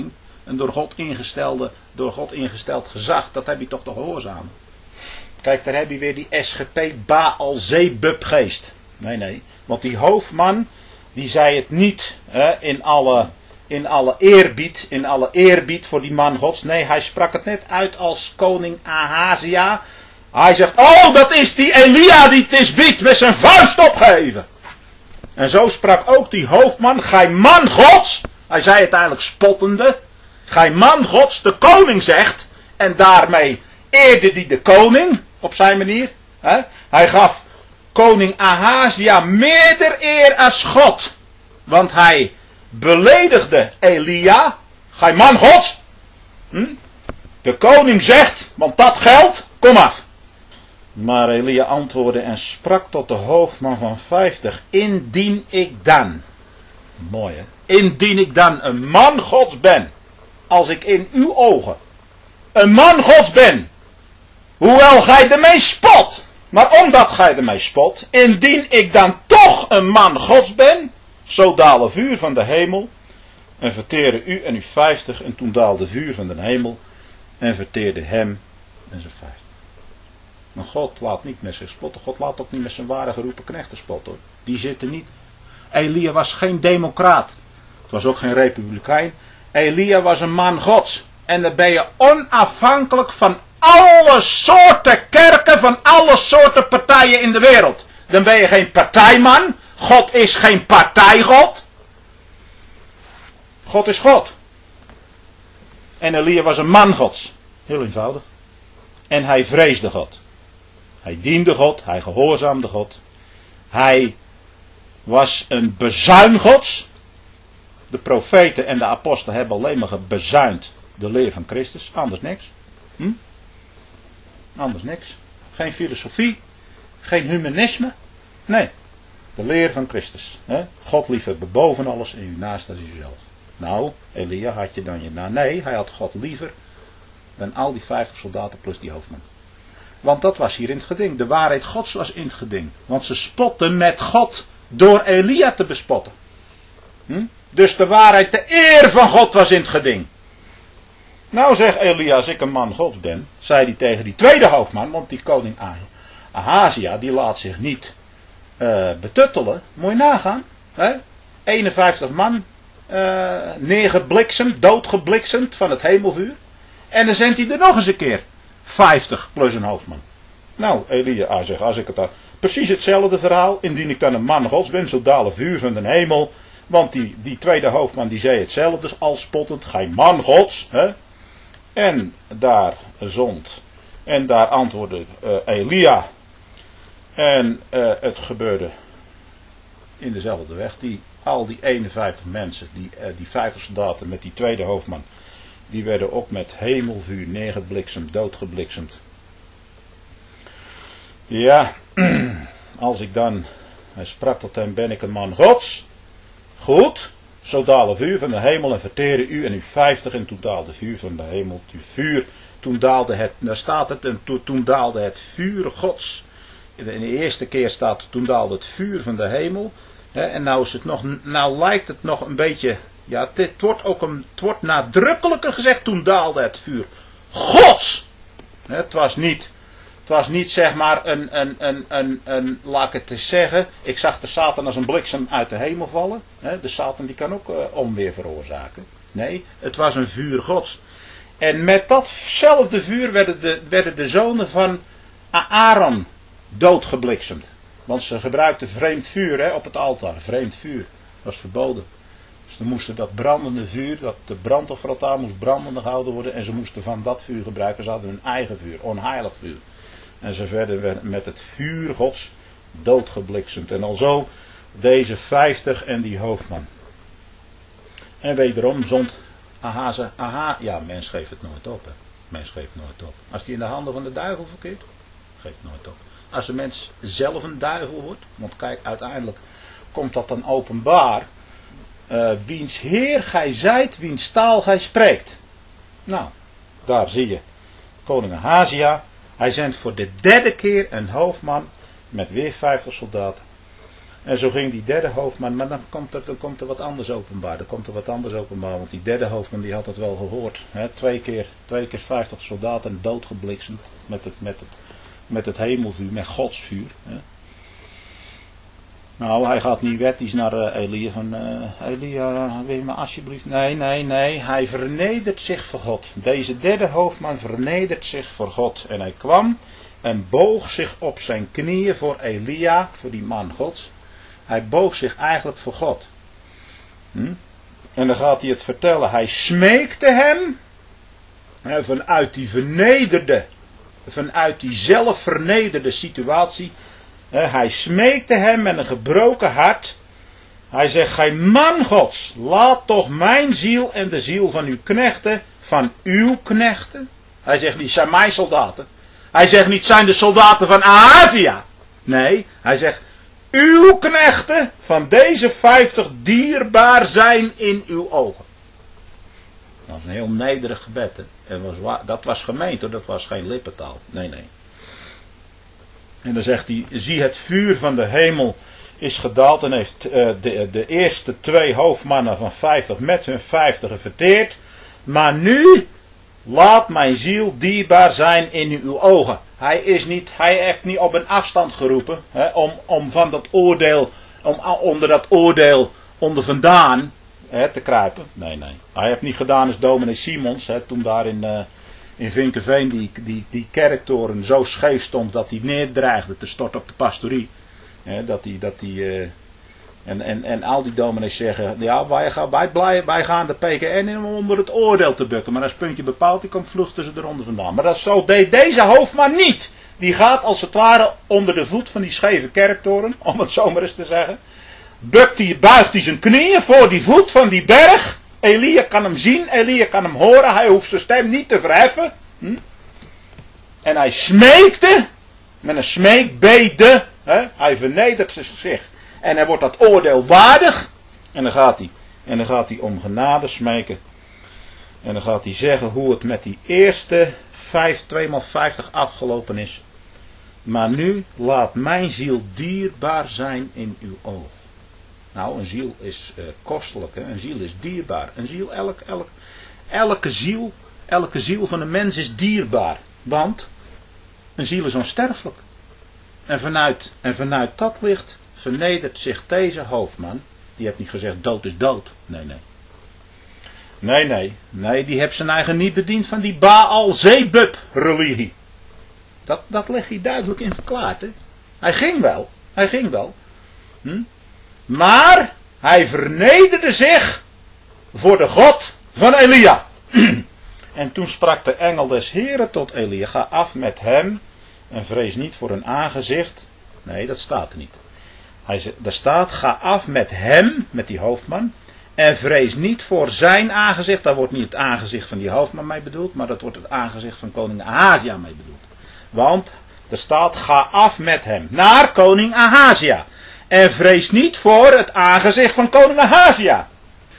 [SPEAKER 1] een door God ingestelde, door God ingesteld gezag, dat heb je toch te gehoorzamen. Kijk, daar heb je weer die S G P Baal-Zebub geest. Nee, nee. Want die hoofdman, die zei het niet hè, in, alle, in alle eerbied, in alle eerbied voor die man Gods. Nee, hij sprak het net uit als koning Ahazia. Hij zegt, oh, dat is die Elia die Tisbiet met zijn vuist opgeheven. En zo sprak ook die hoofdman, gij man Gods. Hij zei het eigenlijk spottende. Gij man Gods, de koning zegt. En daarmee eerde hij de koning, op zijn manier. Hè? Hij gaf koning Ahazia meerder eer als God. Want hij beledigde Elia. Gij man Gods. Hm? De koning zegt, want dat geldt, kom af. Maar Elia antwoordde en sprak tot de hoofdman van vijftig. Indien ik dan, mooi hè, indien ik dan een man Gods ben, als ik in uw ogen een man Gods ben, hoewel gij ermee spot, maar omdat gij ermee spot, indien ik dan toch een man Gods ben, zo daalde vuur van de hemel en verteerde u en uw vijftig, en toen daalde vuur van de hemel en verteerde hem en zijn vijftig. Maar God laat niet met zich spotten. God laat ook niet met zijn ware geroepen knechten spotten hoor. Die zitten niet. Elia was geen democraat. Het was ook geen republikein. Elia was een man Gods. En dan ben je onafhankelijk van alle soorten kerken, van alle soorten partijen in de wereld. Dan ben je geen partijman. God is geen partijgod. God is God. En Elia was een man Gods. Heel eenvoudig. En hij vreesde God. Hij diende God, hij gehoorzaamde God. Hij was een bezuin Gods. De profeten en de apostelen hebben alleen maar gebezuind de leer van Christus. Anders niks. Hm? Anders niks. Geen filosofie. Geen humanisme. Nee. De leer van Christus. Hè? God liefhebben boven alles en uw naast als uzelf. Nou, Elia had je dan je na. Nee, hij had God liever dan al die vijftig soldaten plus die hoofdman. Want dat was hier in het geding. De waarheid Gods was in het geding. Want ze spotten met God door Elia te bespotten. Hm? Dus de waarheid, de eer van God was in het geding. Nou zegt Elia, als ik een man Gods ben, zei hij tegen die tweede hoofdman, want die koning Ahazia, die laat zich niet uh, betuttelen. Moet je nagaan. Hè? eenenvijftig man uh, neergebliksemd, doodgebliksemd van het hemelvuur. En dan zendt hij er nog eens een keer. vijftig plus een hoofdman. Nou, Elia zegt, als ik het dan... Precies hetzelfde verhaal. Indien ik dan een man Gods ben, zo dalen vuur van de hemel. Want die, die tweede hoofdman die zei hetzelfde als spottend. Gij man Gods. Hè? En daar zond. En daar antwoordde uh, Elia. En uh, het gebeurde in dezelfde weg. Die, al die eenenvijftig mensen, die, uh, die vijftig soldaten met die tweede hoofdman. Die werden ook met hemelvuur neergebliksemd, doodgebliksemd. Ja, als ik dan, hij sprak tot hem, ben ik een man Gods. Goed, zo daalde vuur van de hemel en verteerde u en uw vijftig. En toen daalde vuur van de hemel, uw vuur. Toen daalde het, daar staat het, en to, toen daalde het vuur Gods. In de eerste keer staat, toen daalde het vuur van de hemel. Hè, en nou is het nog, nou lijkt het nog een beetje... Ja, het wordt ook een, het wordt nadrukkelijker gezegd, toen daalde het vuur Gods. Het was niet, het was niet zeg maar een, een, een, een, een, laat ik het eens zeggen, ik zag de Satan als een bliksem uit de hemel vallen. De Satan die kan ook uh, onweer veroorzaken. Nee, het was een vuur Gods. En met datzelfde vuur werden de, werden de zonen van Aaron doodgebliksemd. Want ze gebruikten vreemd vuur hè, op het altaar. Vreemd vuur, was verboden. Dus dan moesten dat brandende vuur, dat de brandofferaltaar moest brandende gehouden worden. En ze moesten van dat vuur gebruiken. Ze hadden hun eigen vuur, onheilig vuur. En ze werden met het vuur Gods doodgebliksemd. En alzo deze vijftig en die hoofdman. En wederom zond Ahaze, aha, ja, mens geeft het nooit op. Hè. Mens geeft het nooit op. Als die in de handen van de duivel verkeert, geeft het nooit op. Als een mens zelf een duivel wordt, want kijk, uiteindelijk komt dat dan openbaar. Uh, wiens Heer gij zijt, wiens taal gij spreekt. Nou, daar zie je koning Ahazia. Hij zendt voor de derde keer een hoofdman met weer vijftig soldaten. En zo ging die derde hoofdman, maar dan komt er, dan komt er wat anders openbaar. Dan komt er wat anders openbaar, want die derde hoofdman die had het wel gehoord. Hè? Twee keer, twee keer vijftig soldaten doodgebliksemd met het, met het, met het hemelvuur, met Gods vuur. Hè? Nou, hij gaat niet wettisch naar uh, Elia van, uh, Elia, wil je me alsjeblieft... Nee, nee, nee, hij vernedert zich voor God. Deze derde hoofdman vernedert zich voor God. En hij kwam en boog zich op zijn knieën voor Elia, voor die man Gods. Hij boog zich eigenlijk voor God. Hm? En dan gaat hij het vertellen. Hij smeekte hem, hè, vanuit die vernederde, vanuit die zelf vernederde situatie... Hij smeekte hem met een gebroken hart. Hij zegt, gij man Gods, laat toch mijn ziel en de ziel van uw knechten, van uw knechten. Hij zegt niet, zijn mijn soldaten. Hij zegt niet, zijn de soldaten van Ahazia. Nee, hij zegt, uw knechten van deze vijftig dierbaar zijn in uw ogen. Dat is een heel nederig gebed. Hè? En was, dat was gemeend hoor, dat was geen lippentaal. Nee, nee. En dan zegt hij, zie het vuur van de hemel is gedaald en heeft uh, de, de eerste twee hoofdmannen van vijftig met hun vijftigen verteerd. Maar nu laat mijn ziel dierbaar zijn in uw ogen. Hij is niet, hij heeft niet op een afstand geroepen hè, om, om van dat oordeel, om onder dat oordeel onder vandaan hè, te kruipen. Nee, nee. Hij heeft niet gedaan als dominee Simons, hè, toen daar in... Uh, In Vinkeveen die, die, die kerktoren zo scheef stond dat hij neerdreigde te storten op de pastorie. He, dat die, dat die, uh, en, en, en al die dominees zeggen, ja wij gaan, wij, blij, wij gaan de P K N in om onder het oordeel te bukken. Maar als het puntje bepaald, die komt vluchten ze eronder vandaan. Maar dat zo deed deze hoofdman niet. Die gaat als het ware onder de voet van die scheve kerktoren, om het zo maar eens te zeggen. Bukt die, buigt hij zijn knieën voor die voet van die berg. Elia kan hem zien, Elia kan hem horen, hij hoeft zijn stem niet te verheffen. Hm? En hij smeekte, met een smeekbede, hè? Hij vernedert zich en hij wordt dat oordeel waardig. En dan gaat hij, en dan gaat hij om genade smeken. En dan gaat hij zeggen hoe het met die eerste vijf, tweemaal vijftig afgelopen is. Maar nu laat mijn ziel dierbaar zijn in uw oog. Nou, een ziel is uh, kostelijk, hè? Een ziel is dierbaar. Een ziel, elk, elk, elke ziel, elke ziel van een mens is dierbaar. Want een ziel is onsterfelijk. En vanuit, en vanuit dat licht vernedert zich deze hoofdman. Die heeft niet gezegd dood is dood. Nee, nee. Nee, nee. Nee, die heeft zijn eigen niet bediend van die Baal-Zebub religie. Dat, dat leg hij duidelijk in verklaard. Hè? Hij ging wel. Hij ging wel. Hm? Maar hij vernederde zich voor de God van Elia. En toen sprak de engel des Heren tot Elia. Ga af met hem en vrees niet voor een aangezicht. Nee, dat staat er niet. Hij, er staat, ga af met hem, met die hoofdman. En vrees niet voor zijn aangezicht. Daar wordt niet het aangezicht van die hoofdman mee bedoeld. Maar dat wordt het aangezicht van koning Ahazia mee bedoeld. Want er staat, ga af met hem. Naar koning Ahazia. En vrees niet voor het aangezicht van koning Ahazia.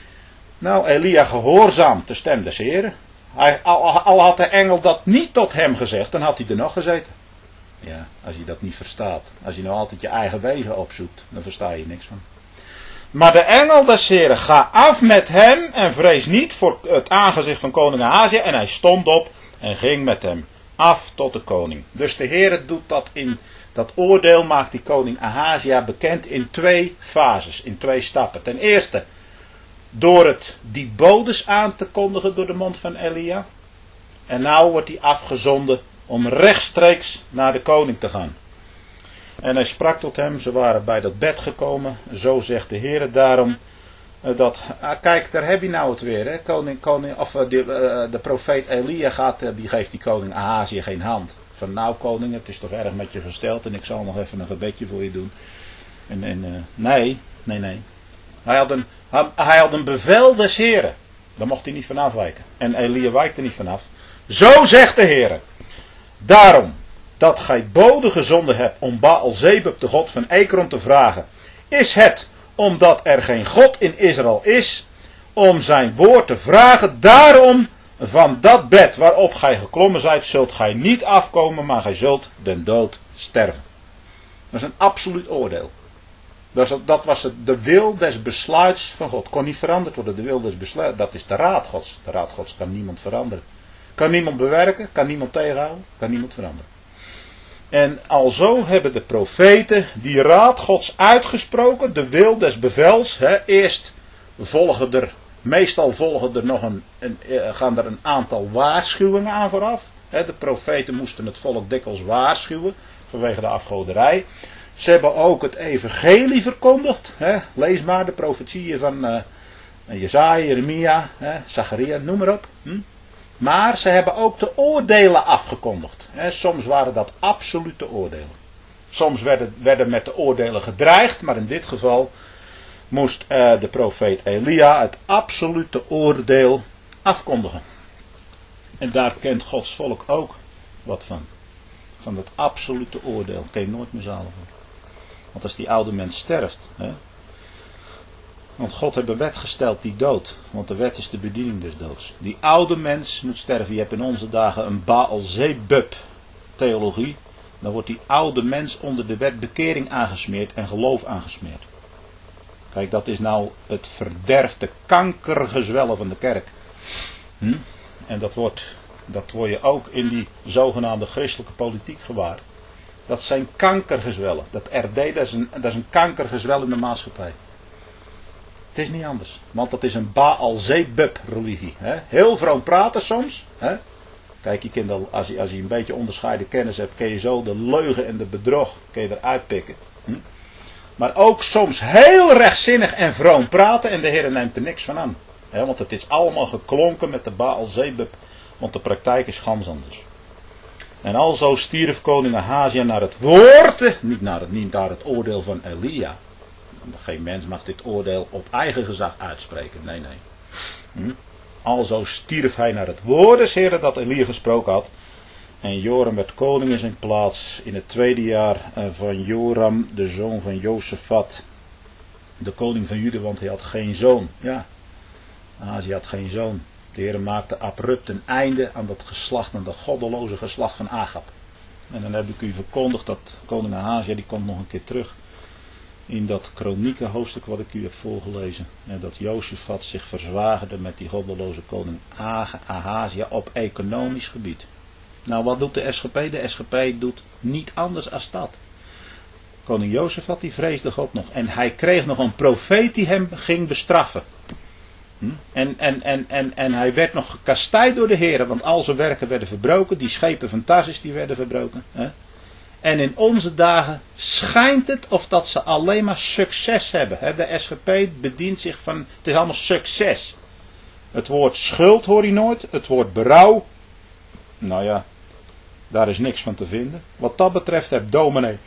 [SPEAKER 1] Nou, Elia gehoorzaamt de stem des Heren. Hij, al, al had de engel dat niet tot hem gezegd, dan had hij er nog gezeten. Ja, als je dat niet verstaat. Als je nou altijd je eigen wezen opzoekt, dan versta je niks van. Maar de engel des Heren, ga af met hem en vrees niet voor het aangezicht van koning Ahazia. En hij stond op en ging met hem af tot de koning. Dus de Heere doet dat in... Dat oordeel maakt die koning Ahazia bekend in twee fases, in twee stappen. Ten eerste, door het die bodes aan te kondigen door de mond van Elia. En nou wordt hij afgezonden om rechtstreeks naar de koning te gaan. En hij sprak tot hem, ze waren bij dat bed gekomen. Zo zegt de Heere daarom, dat, ah, kijk, daar heb je nou het weer. Hè? Koning, koning, of de, de profeet Elia gaat, die geeft die koning Ahazia geen hand. Van nou koning, het is toch erg met je gesteld en ik zal nog even een gebedje voor je doen. En, en uh, nee, nee, nee. Hij had, een, hij, hij had een bevel des Heren. Daar mocht hij niet van afwijken. En Elia wijkt er niet vanaf. Zo zegt de Heere. Daarom dat gij bode gezonden hebt om Baal-Zebub, de god van Ekron, te vragen. Is het omdat er geen God in Israël is, om zijn woord te vragen. Daarom van dat bed waarop gij geklommen zijt, zult gij niet afkomen, maar gij zult den dood sterven. Dat is een absoluut oordeel. Dat, dat was het, de wil des besluits van God. Kon niet veranderd worden. De wil des besluits. Dat is de raad Gods. De raad Gods kan niemand veranderen. Kan niemand bewerken. Kan niemand tegenhouden. Kan niemand veranderen. En alzo hebben de profeten die raad Gods uitgesproken. De wil des bevels. Hè, eerst volgen er. Meestal volgen er nog een, een, gaan er een aantal waarschuwingen aan vooraf. Hè, de profeten moesten het volk dikwijls waarschuwen. Vanwege de afgoderij. Ze hebben ook het evangelie verkondigd. Hè? Lees maar de profetieën van uh, Jesaja, Jeremia, hè? Zacharia, noem maar op. Hm? Maar ze hebben ook de oordelen afgekondigd. Hè? Soms waren dat absolute oordelen. Soms werden, werden met de oordelen gedreigd. Maar in dit geval moest uh, de profeet Elia het absolute oordeel afkondigen. En daar kent Gods volk ook wat van. Van dat absolute oordeel. Kun je nooit meer zalig worden. Want als die oude mens sterft. Hè, want God heeft een wet gesteld die dood. Want de wet is de bediening des doods. Die oude mens moet sterven. Je hebt in onze dagen een Baal-Zebub theologie. Dan wordt die oude mens onder de wet bekering aangesmeerd en geloof aangesmeerd. Kijk, dat is nou het verderfde kankergezwellen van de kerk. Hm? En dat wordt, dat word je ook in die zogenaamde christelijke politiek gewaar. Dat zijn kankergezwellen. Dat R D, dat is een, dat is een kankergezwel in de maatschappij. Het is niet anders. Want dat is een Baal-Zebub religie. Hè? Heel vroom praten soms. Hè? Kijk, je kunt al, als, je, als je een beetje onderscheiden kennis hebt, kun je zo de leugen en de bedrog kun je eruit pikken. Hm? Maar ook soms heel rechtzinnig en vroom praten en de Heer neemt er niks van aan. Hè? Want het is allemaal geklonken met de Baal-Zebub. Want de praktijk is gans anders. En alzo stierf koning Ahazia naar het woord, niet naar het, niet naar het oordeel van Elia. Geen mens mag dit oordeel op eigen gezag uitspreken, nee, nee. Hm? Alzo stierf hij naar het woord des Heren dat Elia gesproken had. En Joram werd koning in zijn plaats in het tweede jaar van Joram, de zoon van Jozefat, de koning van Juda, want hij had geen zoon. Ja, Ahazia had geen zoon. De Heer maakte abrupt een einde aan dat geslacht, aan dat goddeloze geslacht van Agab. En dan heb ik u verkondigd dat koning Ahazia, die komt nog een keer terug in dat kronieken hoofdstuk wat ik u heb voorgelezen. En dat Jozefat zich verzwagerde met die goddeloze koning Ahazia op economisch gebied. Nou, wat doet de S G P? De S G P doet niet anders als dat. Koning Jozefat die vreesde God nog. En hij kreeg nog een profeet die hem ging bestraffen. Hm? En, en, en, en, en hij werd nog gekastijd door de Heer, want al zijn werken werden verbroken. Die schepen van Tarsis die werden verbroken. Hè? En in onze dagen schijnt het of dat ze alleen maar succes hebben. Hè? De S G P bedient zich van, het is allemaal succes. Het woord schuld hoor je nooit, het woord berouw. Nou ja, daar is niks van te vinden. Wat dat betreft heeft dominee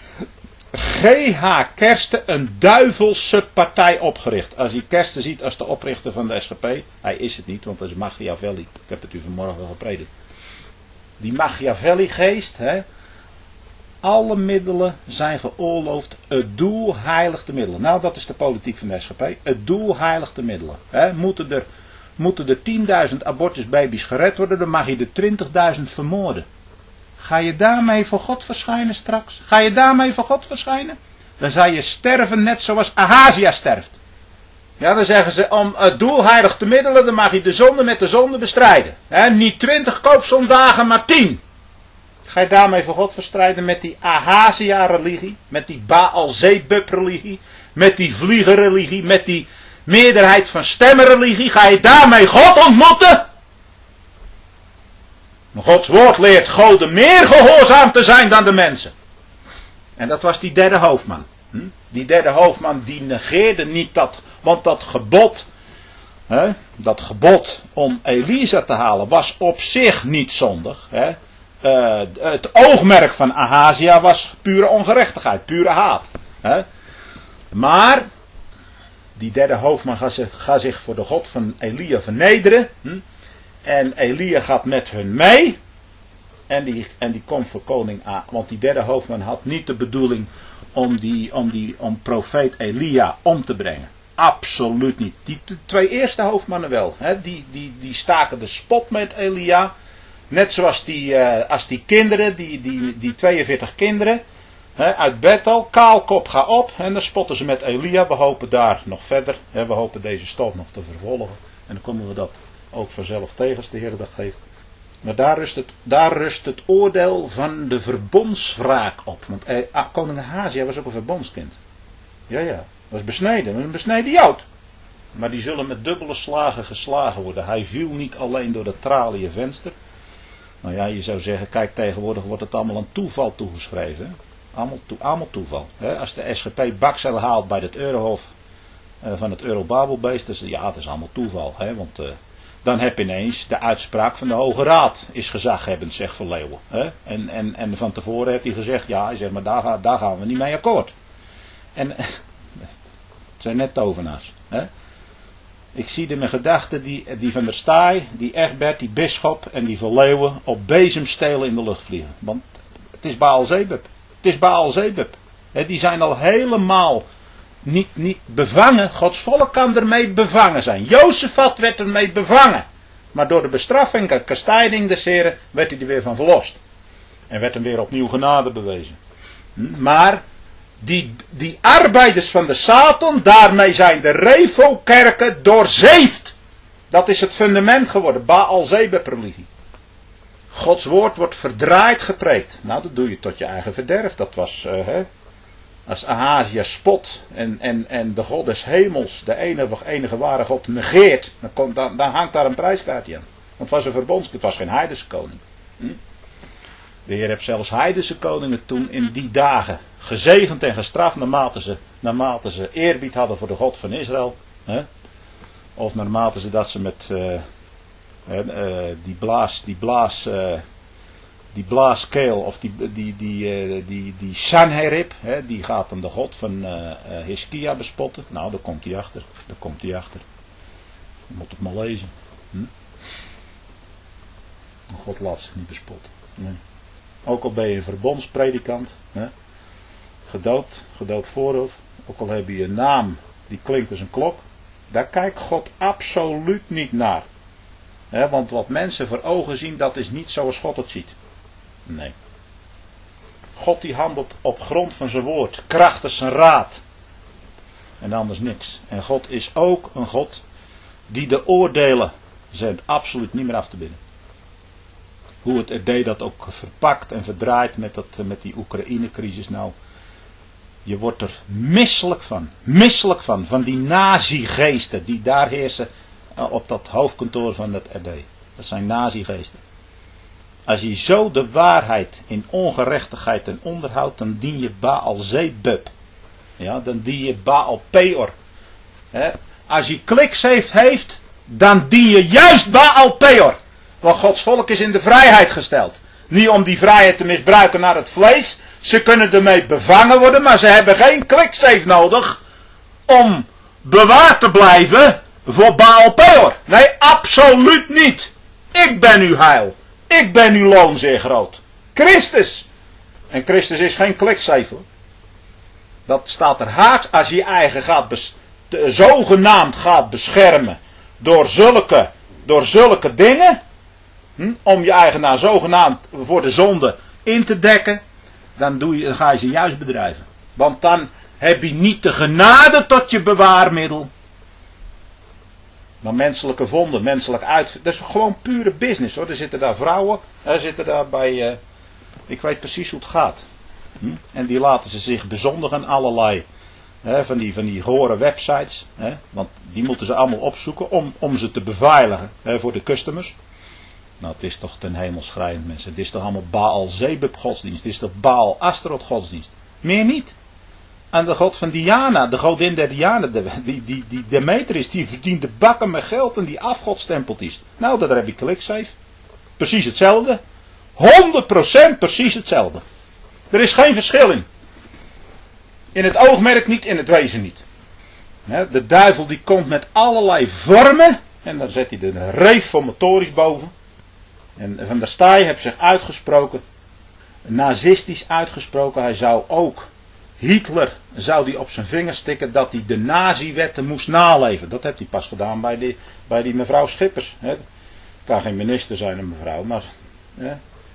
[SPEAKER 1] G H Kersten een duivelse partij opgericht. Als je Kersten ziet als de oprichter van de S G P. Hij is het niet, want dat is Machiavelli. Ik heb het u vanmorgen wel gepredikt. Die Machiavelli geest. Hè, alle middelen zijn geoorloofd. Het doel heiligt de middelen. Nou, dat is de politiek van de S G P. Het doel heiligt de middelen. Hè, moeten er, moeten er tienduizend abortusbaby's gered worden, dan mag je er twintigduizend vermoorden. Ga je daarmee voor God verschijnen straks? Ga je daarmee voor God verschijnen? Dan zal je sterven net zoals Ahazia sterft. Ja, dan zeggen ze, om het doel heiligt de middelen, dan mag je de zonde met de zonde bestrijden. He, niet twintig koopzondagen, maar tien. Ga je daarmee voor God verstrijden met die Ahazia-religie, met die Baal-Zebub-religie, met die vliegerreligie, met die meerderheid van stemmenreligie? Ga je daarmee God ontmoeten? Gods woord leert Goden meer gehoorzaam te zijn dan de mensen. En dat was die derde hoofdman. Hm? Die derde hoofdman die negeerde niet dat, want dat gebod, hè, dat gebod om Elisa te halen was op zich niet zondig. Hè. Uh, het oogmerk van Ahazia was pure ongerechtigheid, pure haat. Hè. Maar die derde hoofdman gaat zich, gaat zich voor de God van Elia vernederen. Hm? En Elia gaat met hun mee. En die, en die komt voor koning A. Want die derde hoofdman had niet de bedoeling om, die, om, die, om profeet Elia om te brengen. Absoluut niet. Die de twee eerste hoofdmannen wel. Hè? Die, die, die staken de spot met Elia. Net zoals die, uh, als die kinderen, die, die, die tweeënveertig kinderen. He, uit Bethel, kaalkop, ga op. En dan spotten ze met Elia. We hopen daar nog verder. He, we hopen deze stof nog te vervolgen. En dan komen we dat ook vanzelf tegen als de Heer dat geeft. Maar daar rust het, daar rust het oordeel van de verbondswraak op. Want eh, koning Ahazia was ook een verbondskind. Ja, ja. Was besneden. Was een besneden Jood. Maar die zullen met dubbele slagen geslagen worden. Hij viel niet alleen door dat traliën venster. Nou ja, je zou zeggen, kijk, tegenwoordig wordt het allemaal aan toeval toegeschreven. Hè? Allemaal, to, allemaal toeval. Hè? Als de S G P baksel haalt bij het Eurohof uh, van het Eurobabelbeest, dus ja, het is allemaal toeval. Hè? Want uh, dan heb je ineens de uitspraak van de Hoge Raad is gezaghebbend, zegt Van Leeuwen. Hè? En, en, en van tevoren heeft hij gezegd, ja, hij zegt, maar daar, ga, daar gaan we niet mee akkoord. En het zijn net tovenaars. Hè? Ik zie in mijn gedachten die, die Van der Staaij, die Egbert, die Bisschop en die Van Leeuwen op bezemstelen in de lucht vliegen. Want het is Baal Zebub. Het is Baal Zebub. He, die zijn al helemaal niet, niet bevangen. Gods volk kan ermee bevangen zijn. Jozefat werd ermee bevangen. Maar door de bestraffing en kastijding des Heren werd hij er weer van verlost. En werd hem weer opnieuw genade bewezen. Maar die, die arbeiders van de Satan, daarmee zijn de Revo-kerken doorzeefd. Dat is het fundament geworden. Baal Zebub religie. Gods woord wordt verdraaid gepreekt. Nou, dat doe je tot je eigen verderf. Dat was, uh, hè, als Ahazia spot en, en, en de God des hemels, de enige, enige ware God, negeert, dan, komt, dan, dan hangt daar een prijskaartje aan. Want het was een verbonds, het was geen heidense koning. Hm? De Heer heeft zelfs heidense koningen toen in die dagen gezegend en gestraft naarmate ze, naarmate ze eerbied hadden voor de God van Israël. Hè? Of naarmate ze dat ze met uh, uh, die blaas, die blaas, uh, die blaaskeel of die, die, die, uh, die, die Sanherib, hè, die gaat dan de God van uh, uh, Hiskia bespotten. Nou, daar komt hij achter. Daar komt hij achter. Je moet het maar lezen. Hm? God laat zich niet bespotten. Nee. Ook al ben je een verbondspredikant, hè? Gedoopt, gedoopt voorhoofd, ook al heb je een naam die klinkt als een klok, daar kijkt God absoluut niet naar. Hè? Want wat mensen voor ogen zien, dat is niet zoals God het ziet. Nee. God die handelt op grond van zijn woord, krachtig zijn raad. En anders niks. En God is ook een God die de oordelen zendt absoluut niet meer af te bidden. Hoe het R D dat ook verpakt en verdraait met, dat, met die Oekraïne-crisis nou. Je wordt er misselijk van. Misselijk van. Van die nazi-geesten die daar heersen op dat hoofdkantoor van het R D. Dat zijn nazi-geesten. Als je zo de waarheid in ongerechtigheid en onderhoudt, dan dien je Baal Zebub. Ja, dan dien je Baal Peor. He? Als je kliks heeft, heeft, dan dien je juist Baal Peor. Want Gods volk is in de vrijheid gesteld. Niet om die vrijheid te misbruiken naar het vlees. Ze kunnen ermee bevangen worden, maar ze hebben geen kliksafe nodig om bewaard te blijven voor Baal Peor. Nee, absoluut niet. Ik ben uw heil. Ik ben uw loon zeer groot. Christus. En Christus is geen kliksafe. Dat staat er haaks als je je eigen gaat bes- te, zogenaamd gaat beschermen door zulke, door zulke dingen. Hm, om je eigenaar zogenaamd voor de zonde in te dekken. Dan, doe je, dan ga je ze juist bedrijven. Want dan heb je niet de genade tot je bewaarmiddel. Maar menselijke vonden, menselijk uit. Dat is gewoon pure business hoor. Er zitten daar vrouwen. Er zitten daar bij. Uh, ik weet precies hoe het gaat. Hm? En die laten ze zich bezondigen allerlei. Hè, van die, van die gore websites. Hè? Want die moeten ze allemaal opzoeken om, om ze te beveiligen hè, voor de customers. Nou, het is toch ten hemel schrijnend mensen. Het is toch allemaal Baal Zebub godsdienst. Het is toch Baal Astaroth godsdienst. Meer niet. En de god van Diana, de godin der Diana, de, die, die, die Demetrius, die verdient de bakken met geld en die afgodstempelt is. Nou, daar heb ik kliksafe. Precies hetzelfde. honderd procent precies hetzelfde. Er is geen verschil in. In het oogmerk niet, in het wezen niet. De duivel die komt met allerlei vormen. En dan zet hij de reformatorisch boven. En Van der Staaij heeft zich uitgesproken. Nazistisch uitgesproken. Hij zou ook Hitler zou die op zijn vingers stikken dat hij de nazi-wetten moest naleven. Dat heeft hij pas gedaan bij die, bij die mevrouw Schippers. Het kan geen minister zijn een mevrouw. Maar hè,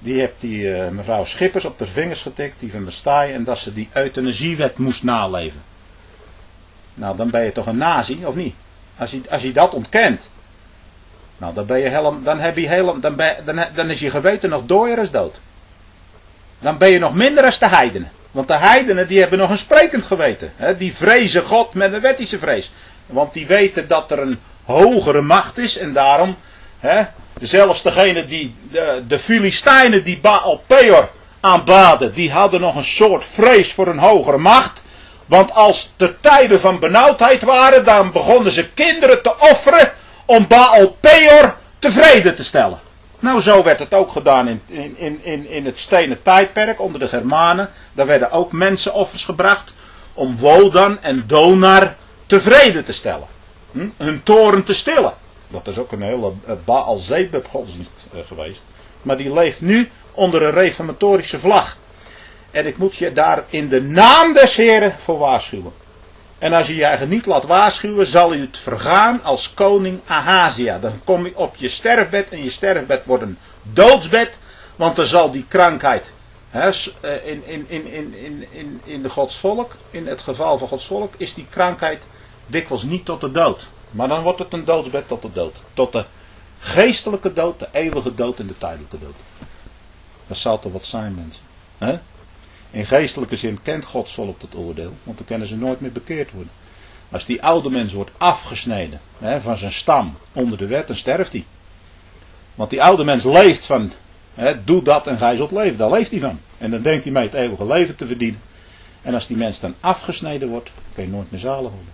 [SPEAKER 1] die heeft die uh, mevrouw Schippers op de vingers getikt, die van Verstaaij, en dat ze die euthanasiewet moest naleven. Nou, dan ben je toch een nazi, of niet? Als je, als je dat ontkent. Nou, dan ben je helemaal, dan heb je helemaal, dan, ben, dan, dan is je geweten nog dooier als dood. Dan ben je nog minder als de heidenen. Want de heidenen, die hebben nog een sprekend geweten. Hè? Die vrezen God met een wettische vrees. Want die weten dat er een hogere macht is, en daarom, hè, zelfs degene die, de, de Filistijnen die Baal Peor aanbaden, die hadden nog een soort vrees voor een hogere macht. Want als de tijden van benauwdheid waren, dan begonnen ze kinderen te offeren om Baal Peor tevreden te stellen. Nou, zo werd het ook gedaan in, in, in, in het stenen tijdperk onder de Germanen. Daar werden ook mensenoffers gebracht om Wodan en Donar tevreden te stellen. Hm? Hun toren te stillen. Dat is ook een hele Baal Zebub godsdienst uh, geweest. Maar die leeft nu onder een reformatorische vlag. En ik moet je daar in de naam des Heren voor waarschuwen. En als je je eigen niet laat waarschuwen, zal u het vergaan als koning Ahazia. Dan kom je op je sterfbed en je sterfbed wordt een doodsbed. Want dan zal die krankheid, hè, in, in, in, in, in, in, in de Gods volk, in het geval van Gods volk, is die krankheid dikwijls niet tot de dood. Maar dan wordt het een doodsbed tot de dood. Tot de geestelijke dood, de eeuwige dood en de tijdelijke dood. Dat zal toch wat zijn, mensen. Hè? In geestelijke zin kent Gods volk het oordeel, want dan kunnen ze nooit meer bekeerd worden. Als die oude mens wordt afgesneden, hè, van zijn stam onder de wet, dan sterft hij. Want die oude mens leeft van, hè, doe dat en gij zult leven, daar leeft hij van. En dan denkt hij mee het eeuwige leven te verdienen. En als die mens dan afgesneden wordt, kan je nooit meer zalig worden.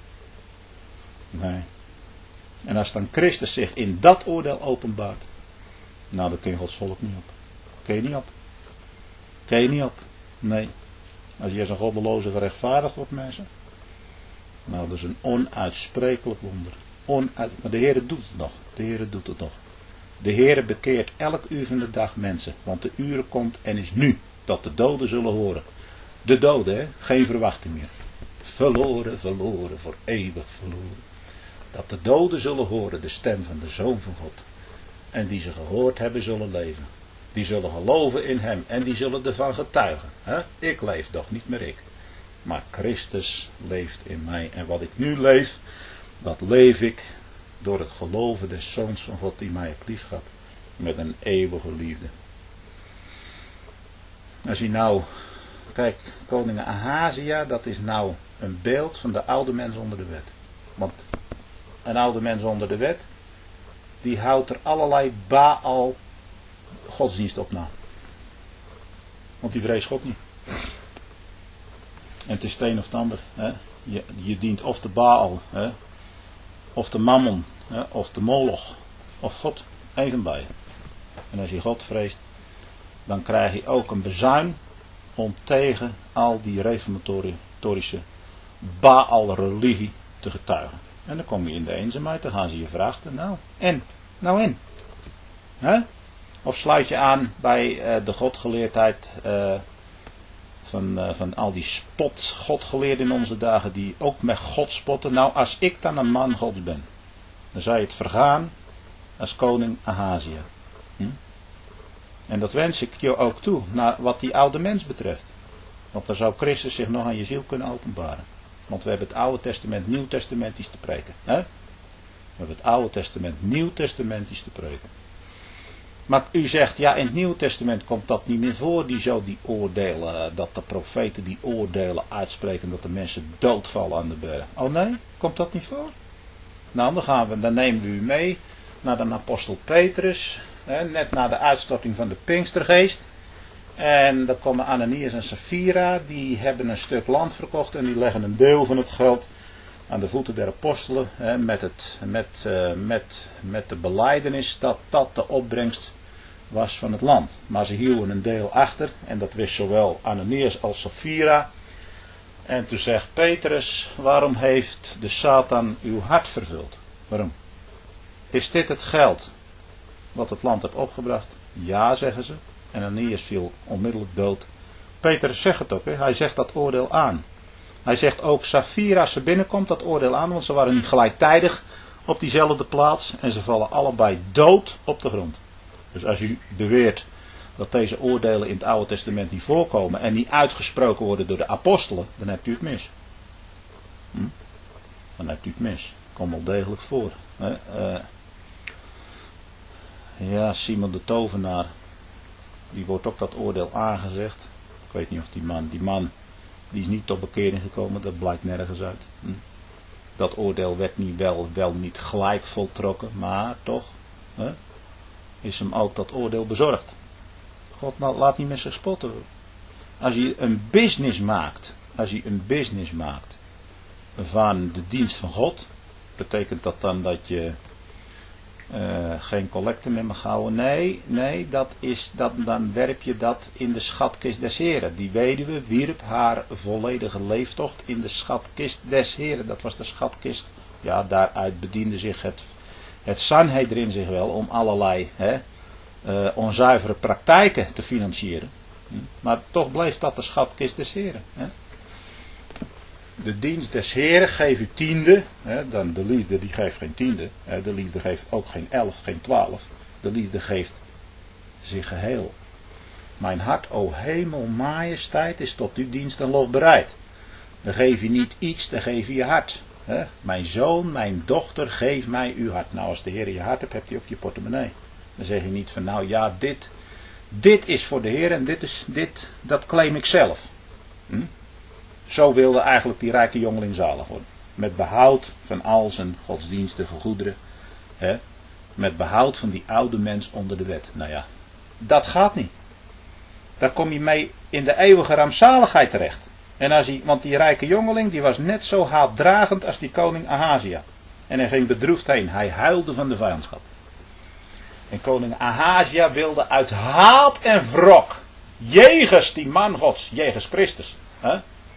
[SPEAKER 1] Nee. En als dan Christus zich in dat oordeel openbaart, nou, dan kun je Gods volk niet op. Kun je niet op. Kun je niet op. Nee. Als je als een goddeloze gerechtvaardigd wordt, mensen. Nou, dat is een onuitsprekelijk wonder. Onuit... Maar de Heere doet het nog. De Heere doet het nog. De Heere bekeert elk uur van de dag mensen. Want de uren komt en is nu. Dat de doden zullen horen. De doden, hè. Geen verwachting meer. Verloren, verloren, voor eeuwig verloren. Dat de doden zullen horen de stem van de Zoon van God. En die ze gehoord hebben zullen leven. Die zullen geloven in hem. En die zullen ervan getuigen. Hè? Ik leef toch niet meer ik. Maar Christus leeft in mij. En wat ik nu leef. Dat leef ik. Door het geloven des Zoons van God. Die mij heeft liefgehad. Met een eeuwige liefde. Als je nou. Kijk. Koning Ahazia. Dat is nou een beeld van de oude mens onder de wet. Want. Een oude mens onder de wet. Die houdt er allerlei Baal godsdienst op na. Want die vreest God niet. En het is het een of het ander. Hè? Je, je dient of de Baal. Hè? Of de Mammon. Hè? Of de Moloch. Of God. Even bij je. En als je God vreest. Dan krijg je ook een bezuin. Om tegen al die reformatorische Baal-religie te getuigen. En dan kom je in de eenzaamheid. Dan gaan ze je vragen. Nou. En. Nou in. Hè? Of sluit je aan bij uh, de godgeleerdheid uh, van, uh, van al die spot godgeleerden in onze dagen die ook met God spotten. Nou, als ik dan een man Gods ben, dan zou je het vergaan als koning Ahazia. Hm? En dat wens ik je ook toe, naar wat die oude mens betreft. Want dan zou Christus zich nog aan je ziel kunnen openbaren. Want we hebben het Oude Testament, Nieuw Testamentisch te preken. Hè? We hebben het Oude Testament, Nieuw Testamentisch te preken. Maar u zegt, ja, in het Nieuwe Testament komt dat niet meer voor, die zo die oordelen, dat de profeten die oordelen uitspreken, dat de mensen doodvallen aan de berg. Oh nee, komt dat niet voor? Nou, dan, gaan we, dan nemen we u mee naar de apostel Petrus, hè, net na de uitstorting van de Pinkstergeest. En dan komen Ananias en Sapphira, die hebben een stuk land verkocht en die leggen een deel van het geld aan de voeten der apostelen, hè, met, het, met, uh, met, met de belijdenis dat dat de opbrengst was van het land. Maar ze hielden een deel achter en dat wist zowel Ananias als Sapphira. En toen zegt Petrus, waarom heeft de Satan uw hart vervuld? Waarom? Is dit het geld wat het land heeft opgebracht? Ja, zeggen ze. En Ananias viel onmiddellijk dood. Petrus zegt het ook, hè? Hij zegt dat oordeel aan. Hij zegt ook, Sapphira, als ze binnenkomt, dat oordeel aan, want ze waren niet gelijktijdig op diezelfde plaats en ze vallen allebei dood op de grond. Dus als u beweert dat deze oordelen in het Oude Testament niet voorkomen en niet uitgesproken worden door de apostelen, dan hebt u het mis. Hm? Dan hebt u het mis. Komt wel degelijk voor. Hè? Uh, ja, Simon de Tovenaar, die wordt ook dat oordeel aangezegd. Ik weet niet of die man, die man, die is niet tot bekering gekomen, dat blijkt nergens uit. Hm? Dat oordeel werd niet wel, wel niet gelijk voltrokken, maar toch hè, is hem ook dat oordeel bezorgd. God laat niet met zich spotten. Als je een business maakt, als je een business maakt van de dienst van God, betekent dat dan dat je uh, geen collecte meer mag houden? Nee, nee, dat is, dat, dan werp je dat in de schatkist des Heren. Die weduwe wierp haar volledige leeftocht in de schatkist des Heren. Dat was de schatkist. Ja, daaruit bediende zich het, het Sanhedrin zich wel om allerlei hè, uh, onzuivere praktijken te financieren. Hm? Maar toch bleef dat de schatkist des Heren. Hè? De dienst des Heren geeft u tiende. Hè, dan de liefde die geeft geen tiende. Hè, de liefde geeft ook geen elf, geen twaalf. De liefde geeft zich geheel. Mijn hart, o hemel, majesteit, is tot uw dienst en lof bereid. Dan geef je niet iets, dan geef je je hart. Hè. Mijn zoon, mijn dochter, geef mij uw hart. Nou, als de Heer je hart hebt, hebt hij ook je portemonnee. Dan zeg je niet van, nou ja, dit, dit is voor de Heer en dit is, dit, dat claim ik zelf. Hm? Zo wilde eigenlijk die rijke jongeling zalig worden. Met behoud van al zijn godsdienstige goederen. Hè? Met behoud van die oude mens onder de wet. Nou ja, dat gaat niet. Daar kom je mee in de eeuwige rampzaligheid terecht. En als hij, want die rijke jongeling die was net zo haatdragend als die koning Ahazia. En hij ging bedroefd heen. Hij huilde van de vijandschap. En koning Ahazia wilde uit haat en wrok. Jegens die man gods. Jegens Christus. Hè?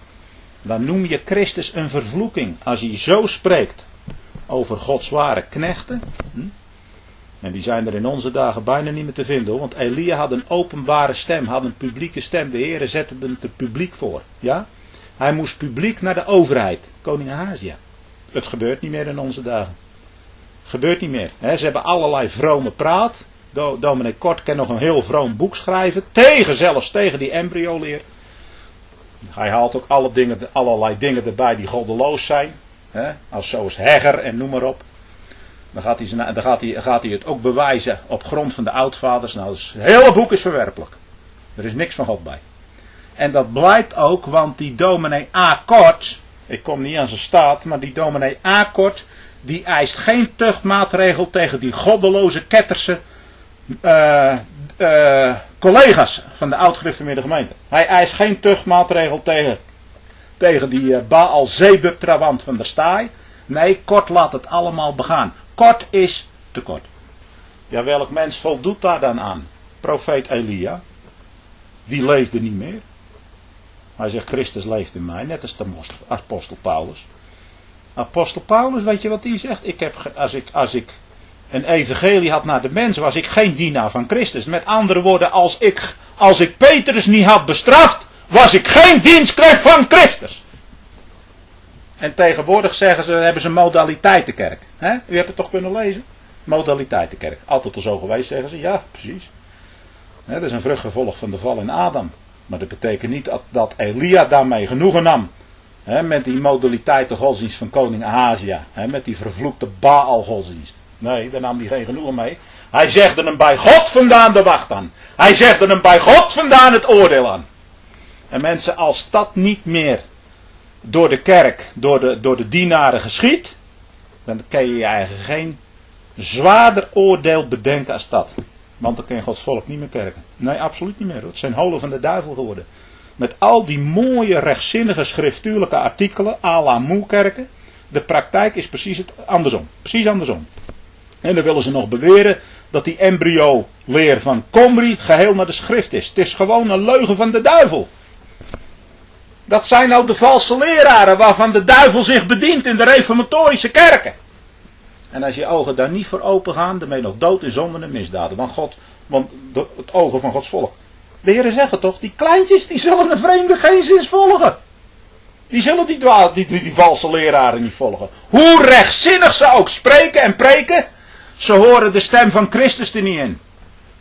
[SPEAKER 1] Dan noem je Christus een vervloeking. Als hij zo spreekt over Gods ware knechten. Hm? En die zijn er in onze dagen bijna niet meer te vinden hoor. Want Elia had een openbare stem. Had een publieke stem. De Heere zette hem te publiek voor. Ja? Hij moest publiek naar de overheid. Koning Ahazia. Het gebeurt niet meer in onze dagen. Gebeurt niet meer. He, ze hebben allerlei vrome praat. Do, Dominee Kort kan nog een heel vroom boek schrijven. Tegen zelfs tegen die embryoleer. Hij haalt ook alle dingen, allerlei dingen erbij die goddeloos zijn. Hè? Als zoals Hegger en noem maar op. Dan, gaat hij, dan gaat, hij, gaat hij het ook bewijzen op grond van de oudvaders. Nou, dus het hele boek is verwerpelijk. Er is niks van God bij. En dat blijkt ook, want die dominee A. Kort, ik kom niet aan zijn staat, maar die dominee A. Kort, die eist geen tuchtmaatregel tegen die goddeloze ketterse uh, uh, collega's van de oud-gereformeerde gemeente. Hij eist geen tuchtmaatregel tegen, tegen die uh, Baal Zebub Trawant van der Staaij. Nee, Kort laat het allemaal begaan. Kort is tekort. Ja, welk mens voldoet daar dan aan? Profeet Elia. Die leefde niet meer. Hij zegt, Christus leeft in mij, net als de apostel Paulus. Apostel Paulus, weet je wat hij zegt? Ik heb, als, ik, als ik een evangelie had naar de mens, was ik geen dienaar van Christus. Met andere woorden, als ik, als ik Petrus niet had bestraft, was ik geen dienstknecht van Christus. En tegenwoordig zeggen ze, hebben ze modaliteitenkerk. He? U hebt het toch kunnen lezen? Modaliteitenkerk. Altijd al zo geweest, zeggen ze. Ja, precies. He, dat is een vruchtgevolg van de val in Adam. Maar dat betekent niet dat, dat Elia daarmee genoegen nam. He, met die modaliteiten godsdienst van koning Ahazia. He, met die vervloekte Baal godsdienst. Nee, daar nam hij geen genoegen mee. Hij zegde hem bij God vandaan de wacht aan. Hij zegde hem bij God vandaan het oordeel aan. En mensen, als dat niet meer door de kerk, door de, door de dienaren geschiet, dan kan je je eigen geen zwaarder oordeel bedenken als dat. Want dan kan Gods volk niet meer kerken. Nee, absoluut niet meer. Het zijn holen van de duivel geworden. Met al die mooie, rechtzinnige, schriftuurlijke artikelen, à la moekerken. De praktijk is precies het andersom. Precies andersom. En dan willen ze nog beweren dat die embryo-leer van Komri geheel naar de schrift is. Het is gewoon een leugen van de duivel. Dat zijn nou de valse leraren waarvan de duivel zich bedient in de reformatorische kerken. En als je ogen daar niet voor open gaan, dan ben je nog dood in zonden en misdaden. Want God, want de, het ogen van Gods volk. De Heeren zeggen toch, die kleintjes die zullen een vreemde geen zins volgen. Die zullen die, die, die, die valse leraren niet volgen. Hoe rechtzinnig ze ook spreken en preken, ze horen de stem van Christus er niet in.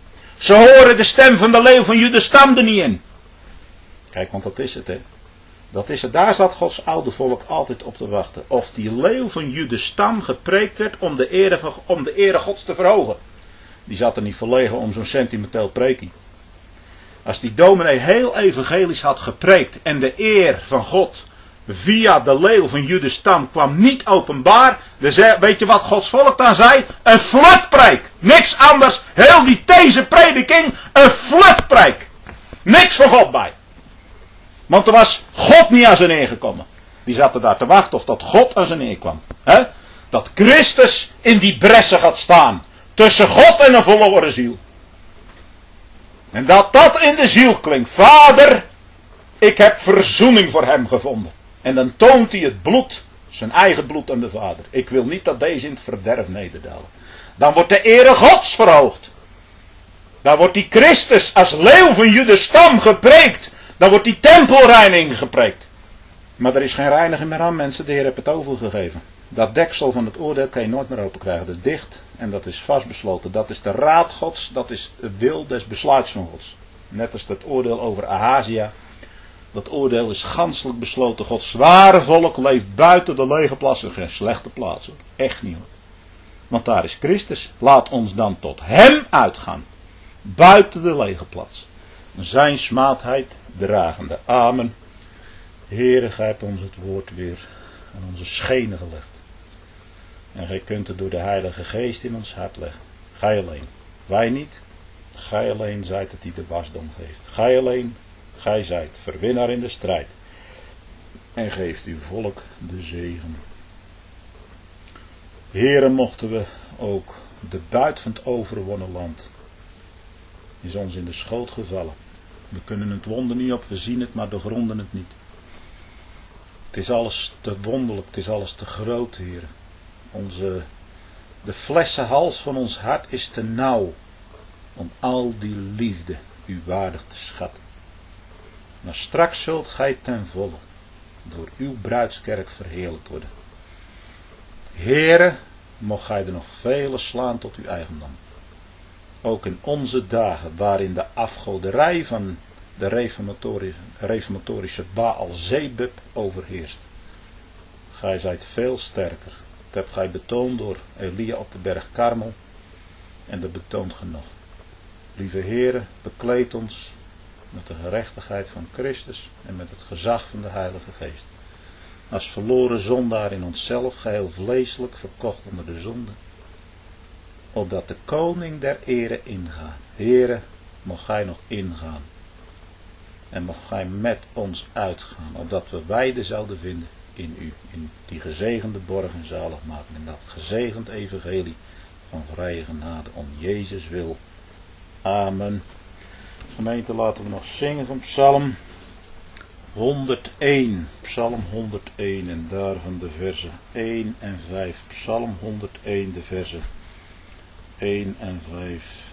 [SPEAKER 1] Ze horen de stem van de leeuw van Juda stam er niet in. Kijk, want dat is het, hè. Dat is het. Daar zat Gods oude volk altijd op te wachten. Of die leeuw van Juda stam gepreekt werd om de ere, van, om de ere Gods te verhogen. Die zat er niet verlegen om zo'n sentimenteel preekie. Als die dominee heel evangelisch had gepreekt en de eer van God via de leeuw van Judas stam kwam niet openbaar, dan zei, weet je wat Gods volk dan zei? Een flutpreek. Niks anders. Heel die deze prediking, een flutpreek. Niks voor God bij. Want er was God niet aan zijn eer gekomen. Die zaten daar te wachten of dat God aan zijn eer kwam. He? Dat Christus in die bressen gaat staan. Tussen God en een verloren ziel. En dat dat in de ziel klinkt. Vader, ik heb verzoening voor hem gevonden. En dan toont hij het bloed, zijn eigen bloed aan de Vader. Ik wil niet dat deze in het verderf nederdalen. Dan wordt de ere Gods verhoogd. Dan wordt die Christus als leeuw van Judas stam gepreekt. Dan wordt die tempelreiniging gepreekt. Maar er is geen reiniging meer aan, mensen. De Heer heeft het overgegeven. Dat deksel van het oordeel kan je nooit meer open krijgen. Dat is dicht en dat is vastbesloten. Dat is de raad Gods. Dat is de wil des besluits van Gods. Net als het oordeel over Ahazia. Dat oordeel is ganselijk besloten. Gods zware volk leeft buiten de lege plaatsen. Geen slechte plaatsen. Echt niet hoor. Want daar is Christus. Laat ons dan tot hem uitgaan. Buiten de lege plaats. Zijn smaadheid dragende. Amen. Heere, gij hebt ons het woord weer aan onze schenen gelegd. En gij kunt het door de Heilige Geest in ons hart leggen. Gij alleen. Wij niet. Gij alleen zijt het die de wasdom geeft. Gij alleen. Gij zijt verwinnaar in de strijd. En geeft uw volk de zegen. Heere, mochten we ook de buit van het overwonnen land. Is ons in de schoot gevallen. We kunnen het wonder niet op. We zien het, maar doorgronden het niet. Het is alles te wonderlijk. Het is alles te groot, Heere. Onze, de flessenhals van ons hart is te nauw. Om al die liefde u waardig te schatten. Maar straks zult gij ten volle door uw bruidskerk verheerlijkt worden. Heere, mocht gij er nog vele slaan tot uw eigendom. Ook in onze dagen waarin de afgoderij van de reformatorische, reformatorische Baal Zebub overheerst. Gij zijt veel sterker. Dat hebt gij betoond door Elia op de berg Karmel. En dat betoont ge nog. Lieve Heere, bekleed ons met de gerechtigheid van Christus en met het gezag van de Heilige Geest. Als verloren zondaar in onszelf, geheel vleeselijk, verkocht onder de zonde. Opdat de koning der ere ingaat. Heere, mocht gij nog ingaan. En mocht gij met ons uitgaan. Opdat we weide zouden vinden in u. In die gezegende borg en zaligmaking. In dat gezegend evangelie van vrije genade. Om Jezus wil. Amen. Gemeente, laten we nog zingen van Psalm honderdéén. Psalm honderdéén en daarvan de versen één en vijf. Psalm honderdéén, de versen één en vijf.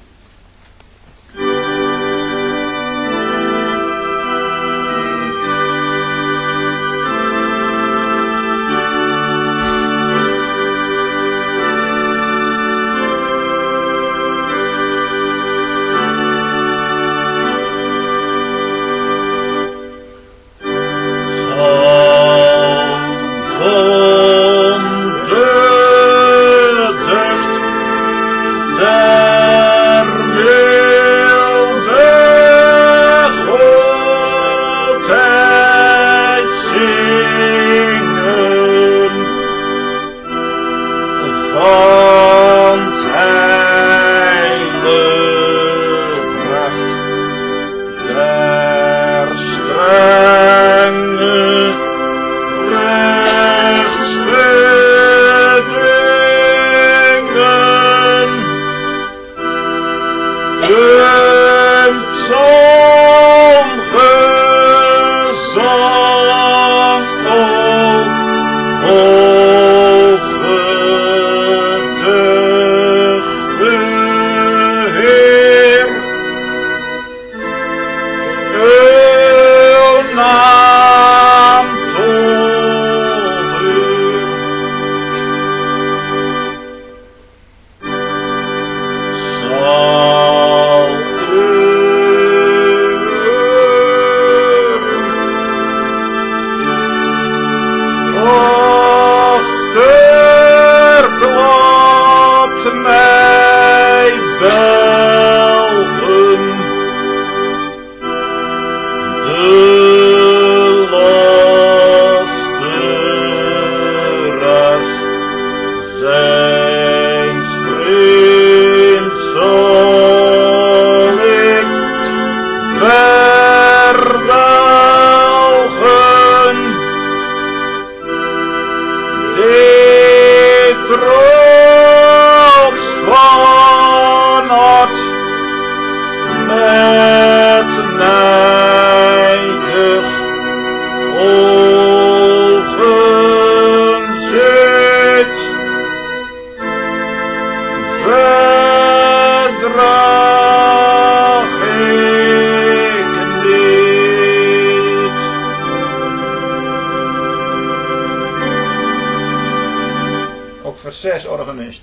[SPEAKER 1] gestorven is.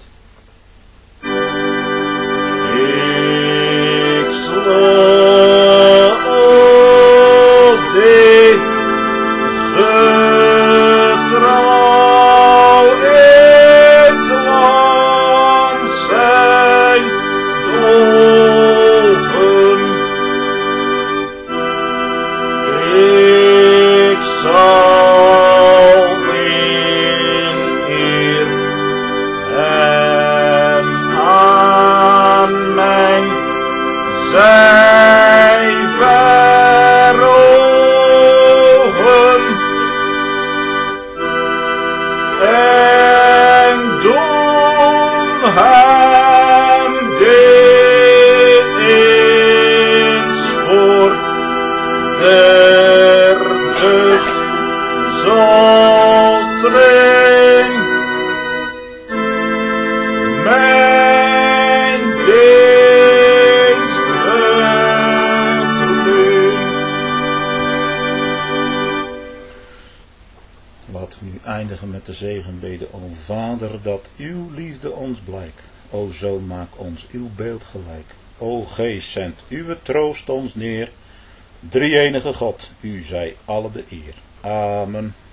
[SPEAKER 1] Ik sla op die getrouw in het land zijn doven. Ik zal in eer hem aan mijn zij verhogen en doen hem de inspoor der deugd zal train. Mijn dienst verleen. Laten we nu eindigen met de zegenbede. O Vader, dat uw liefde ons blijkt. O Zoon, maak ons uw beeld gelijk. O Geest, zend uw troost ons neer. Drie-enige God, u zij alle de eer. Amen.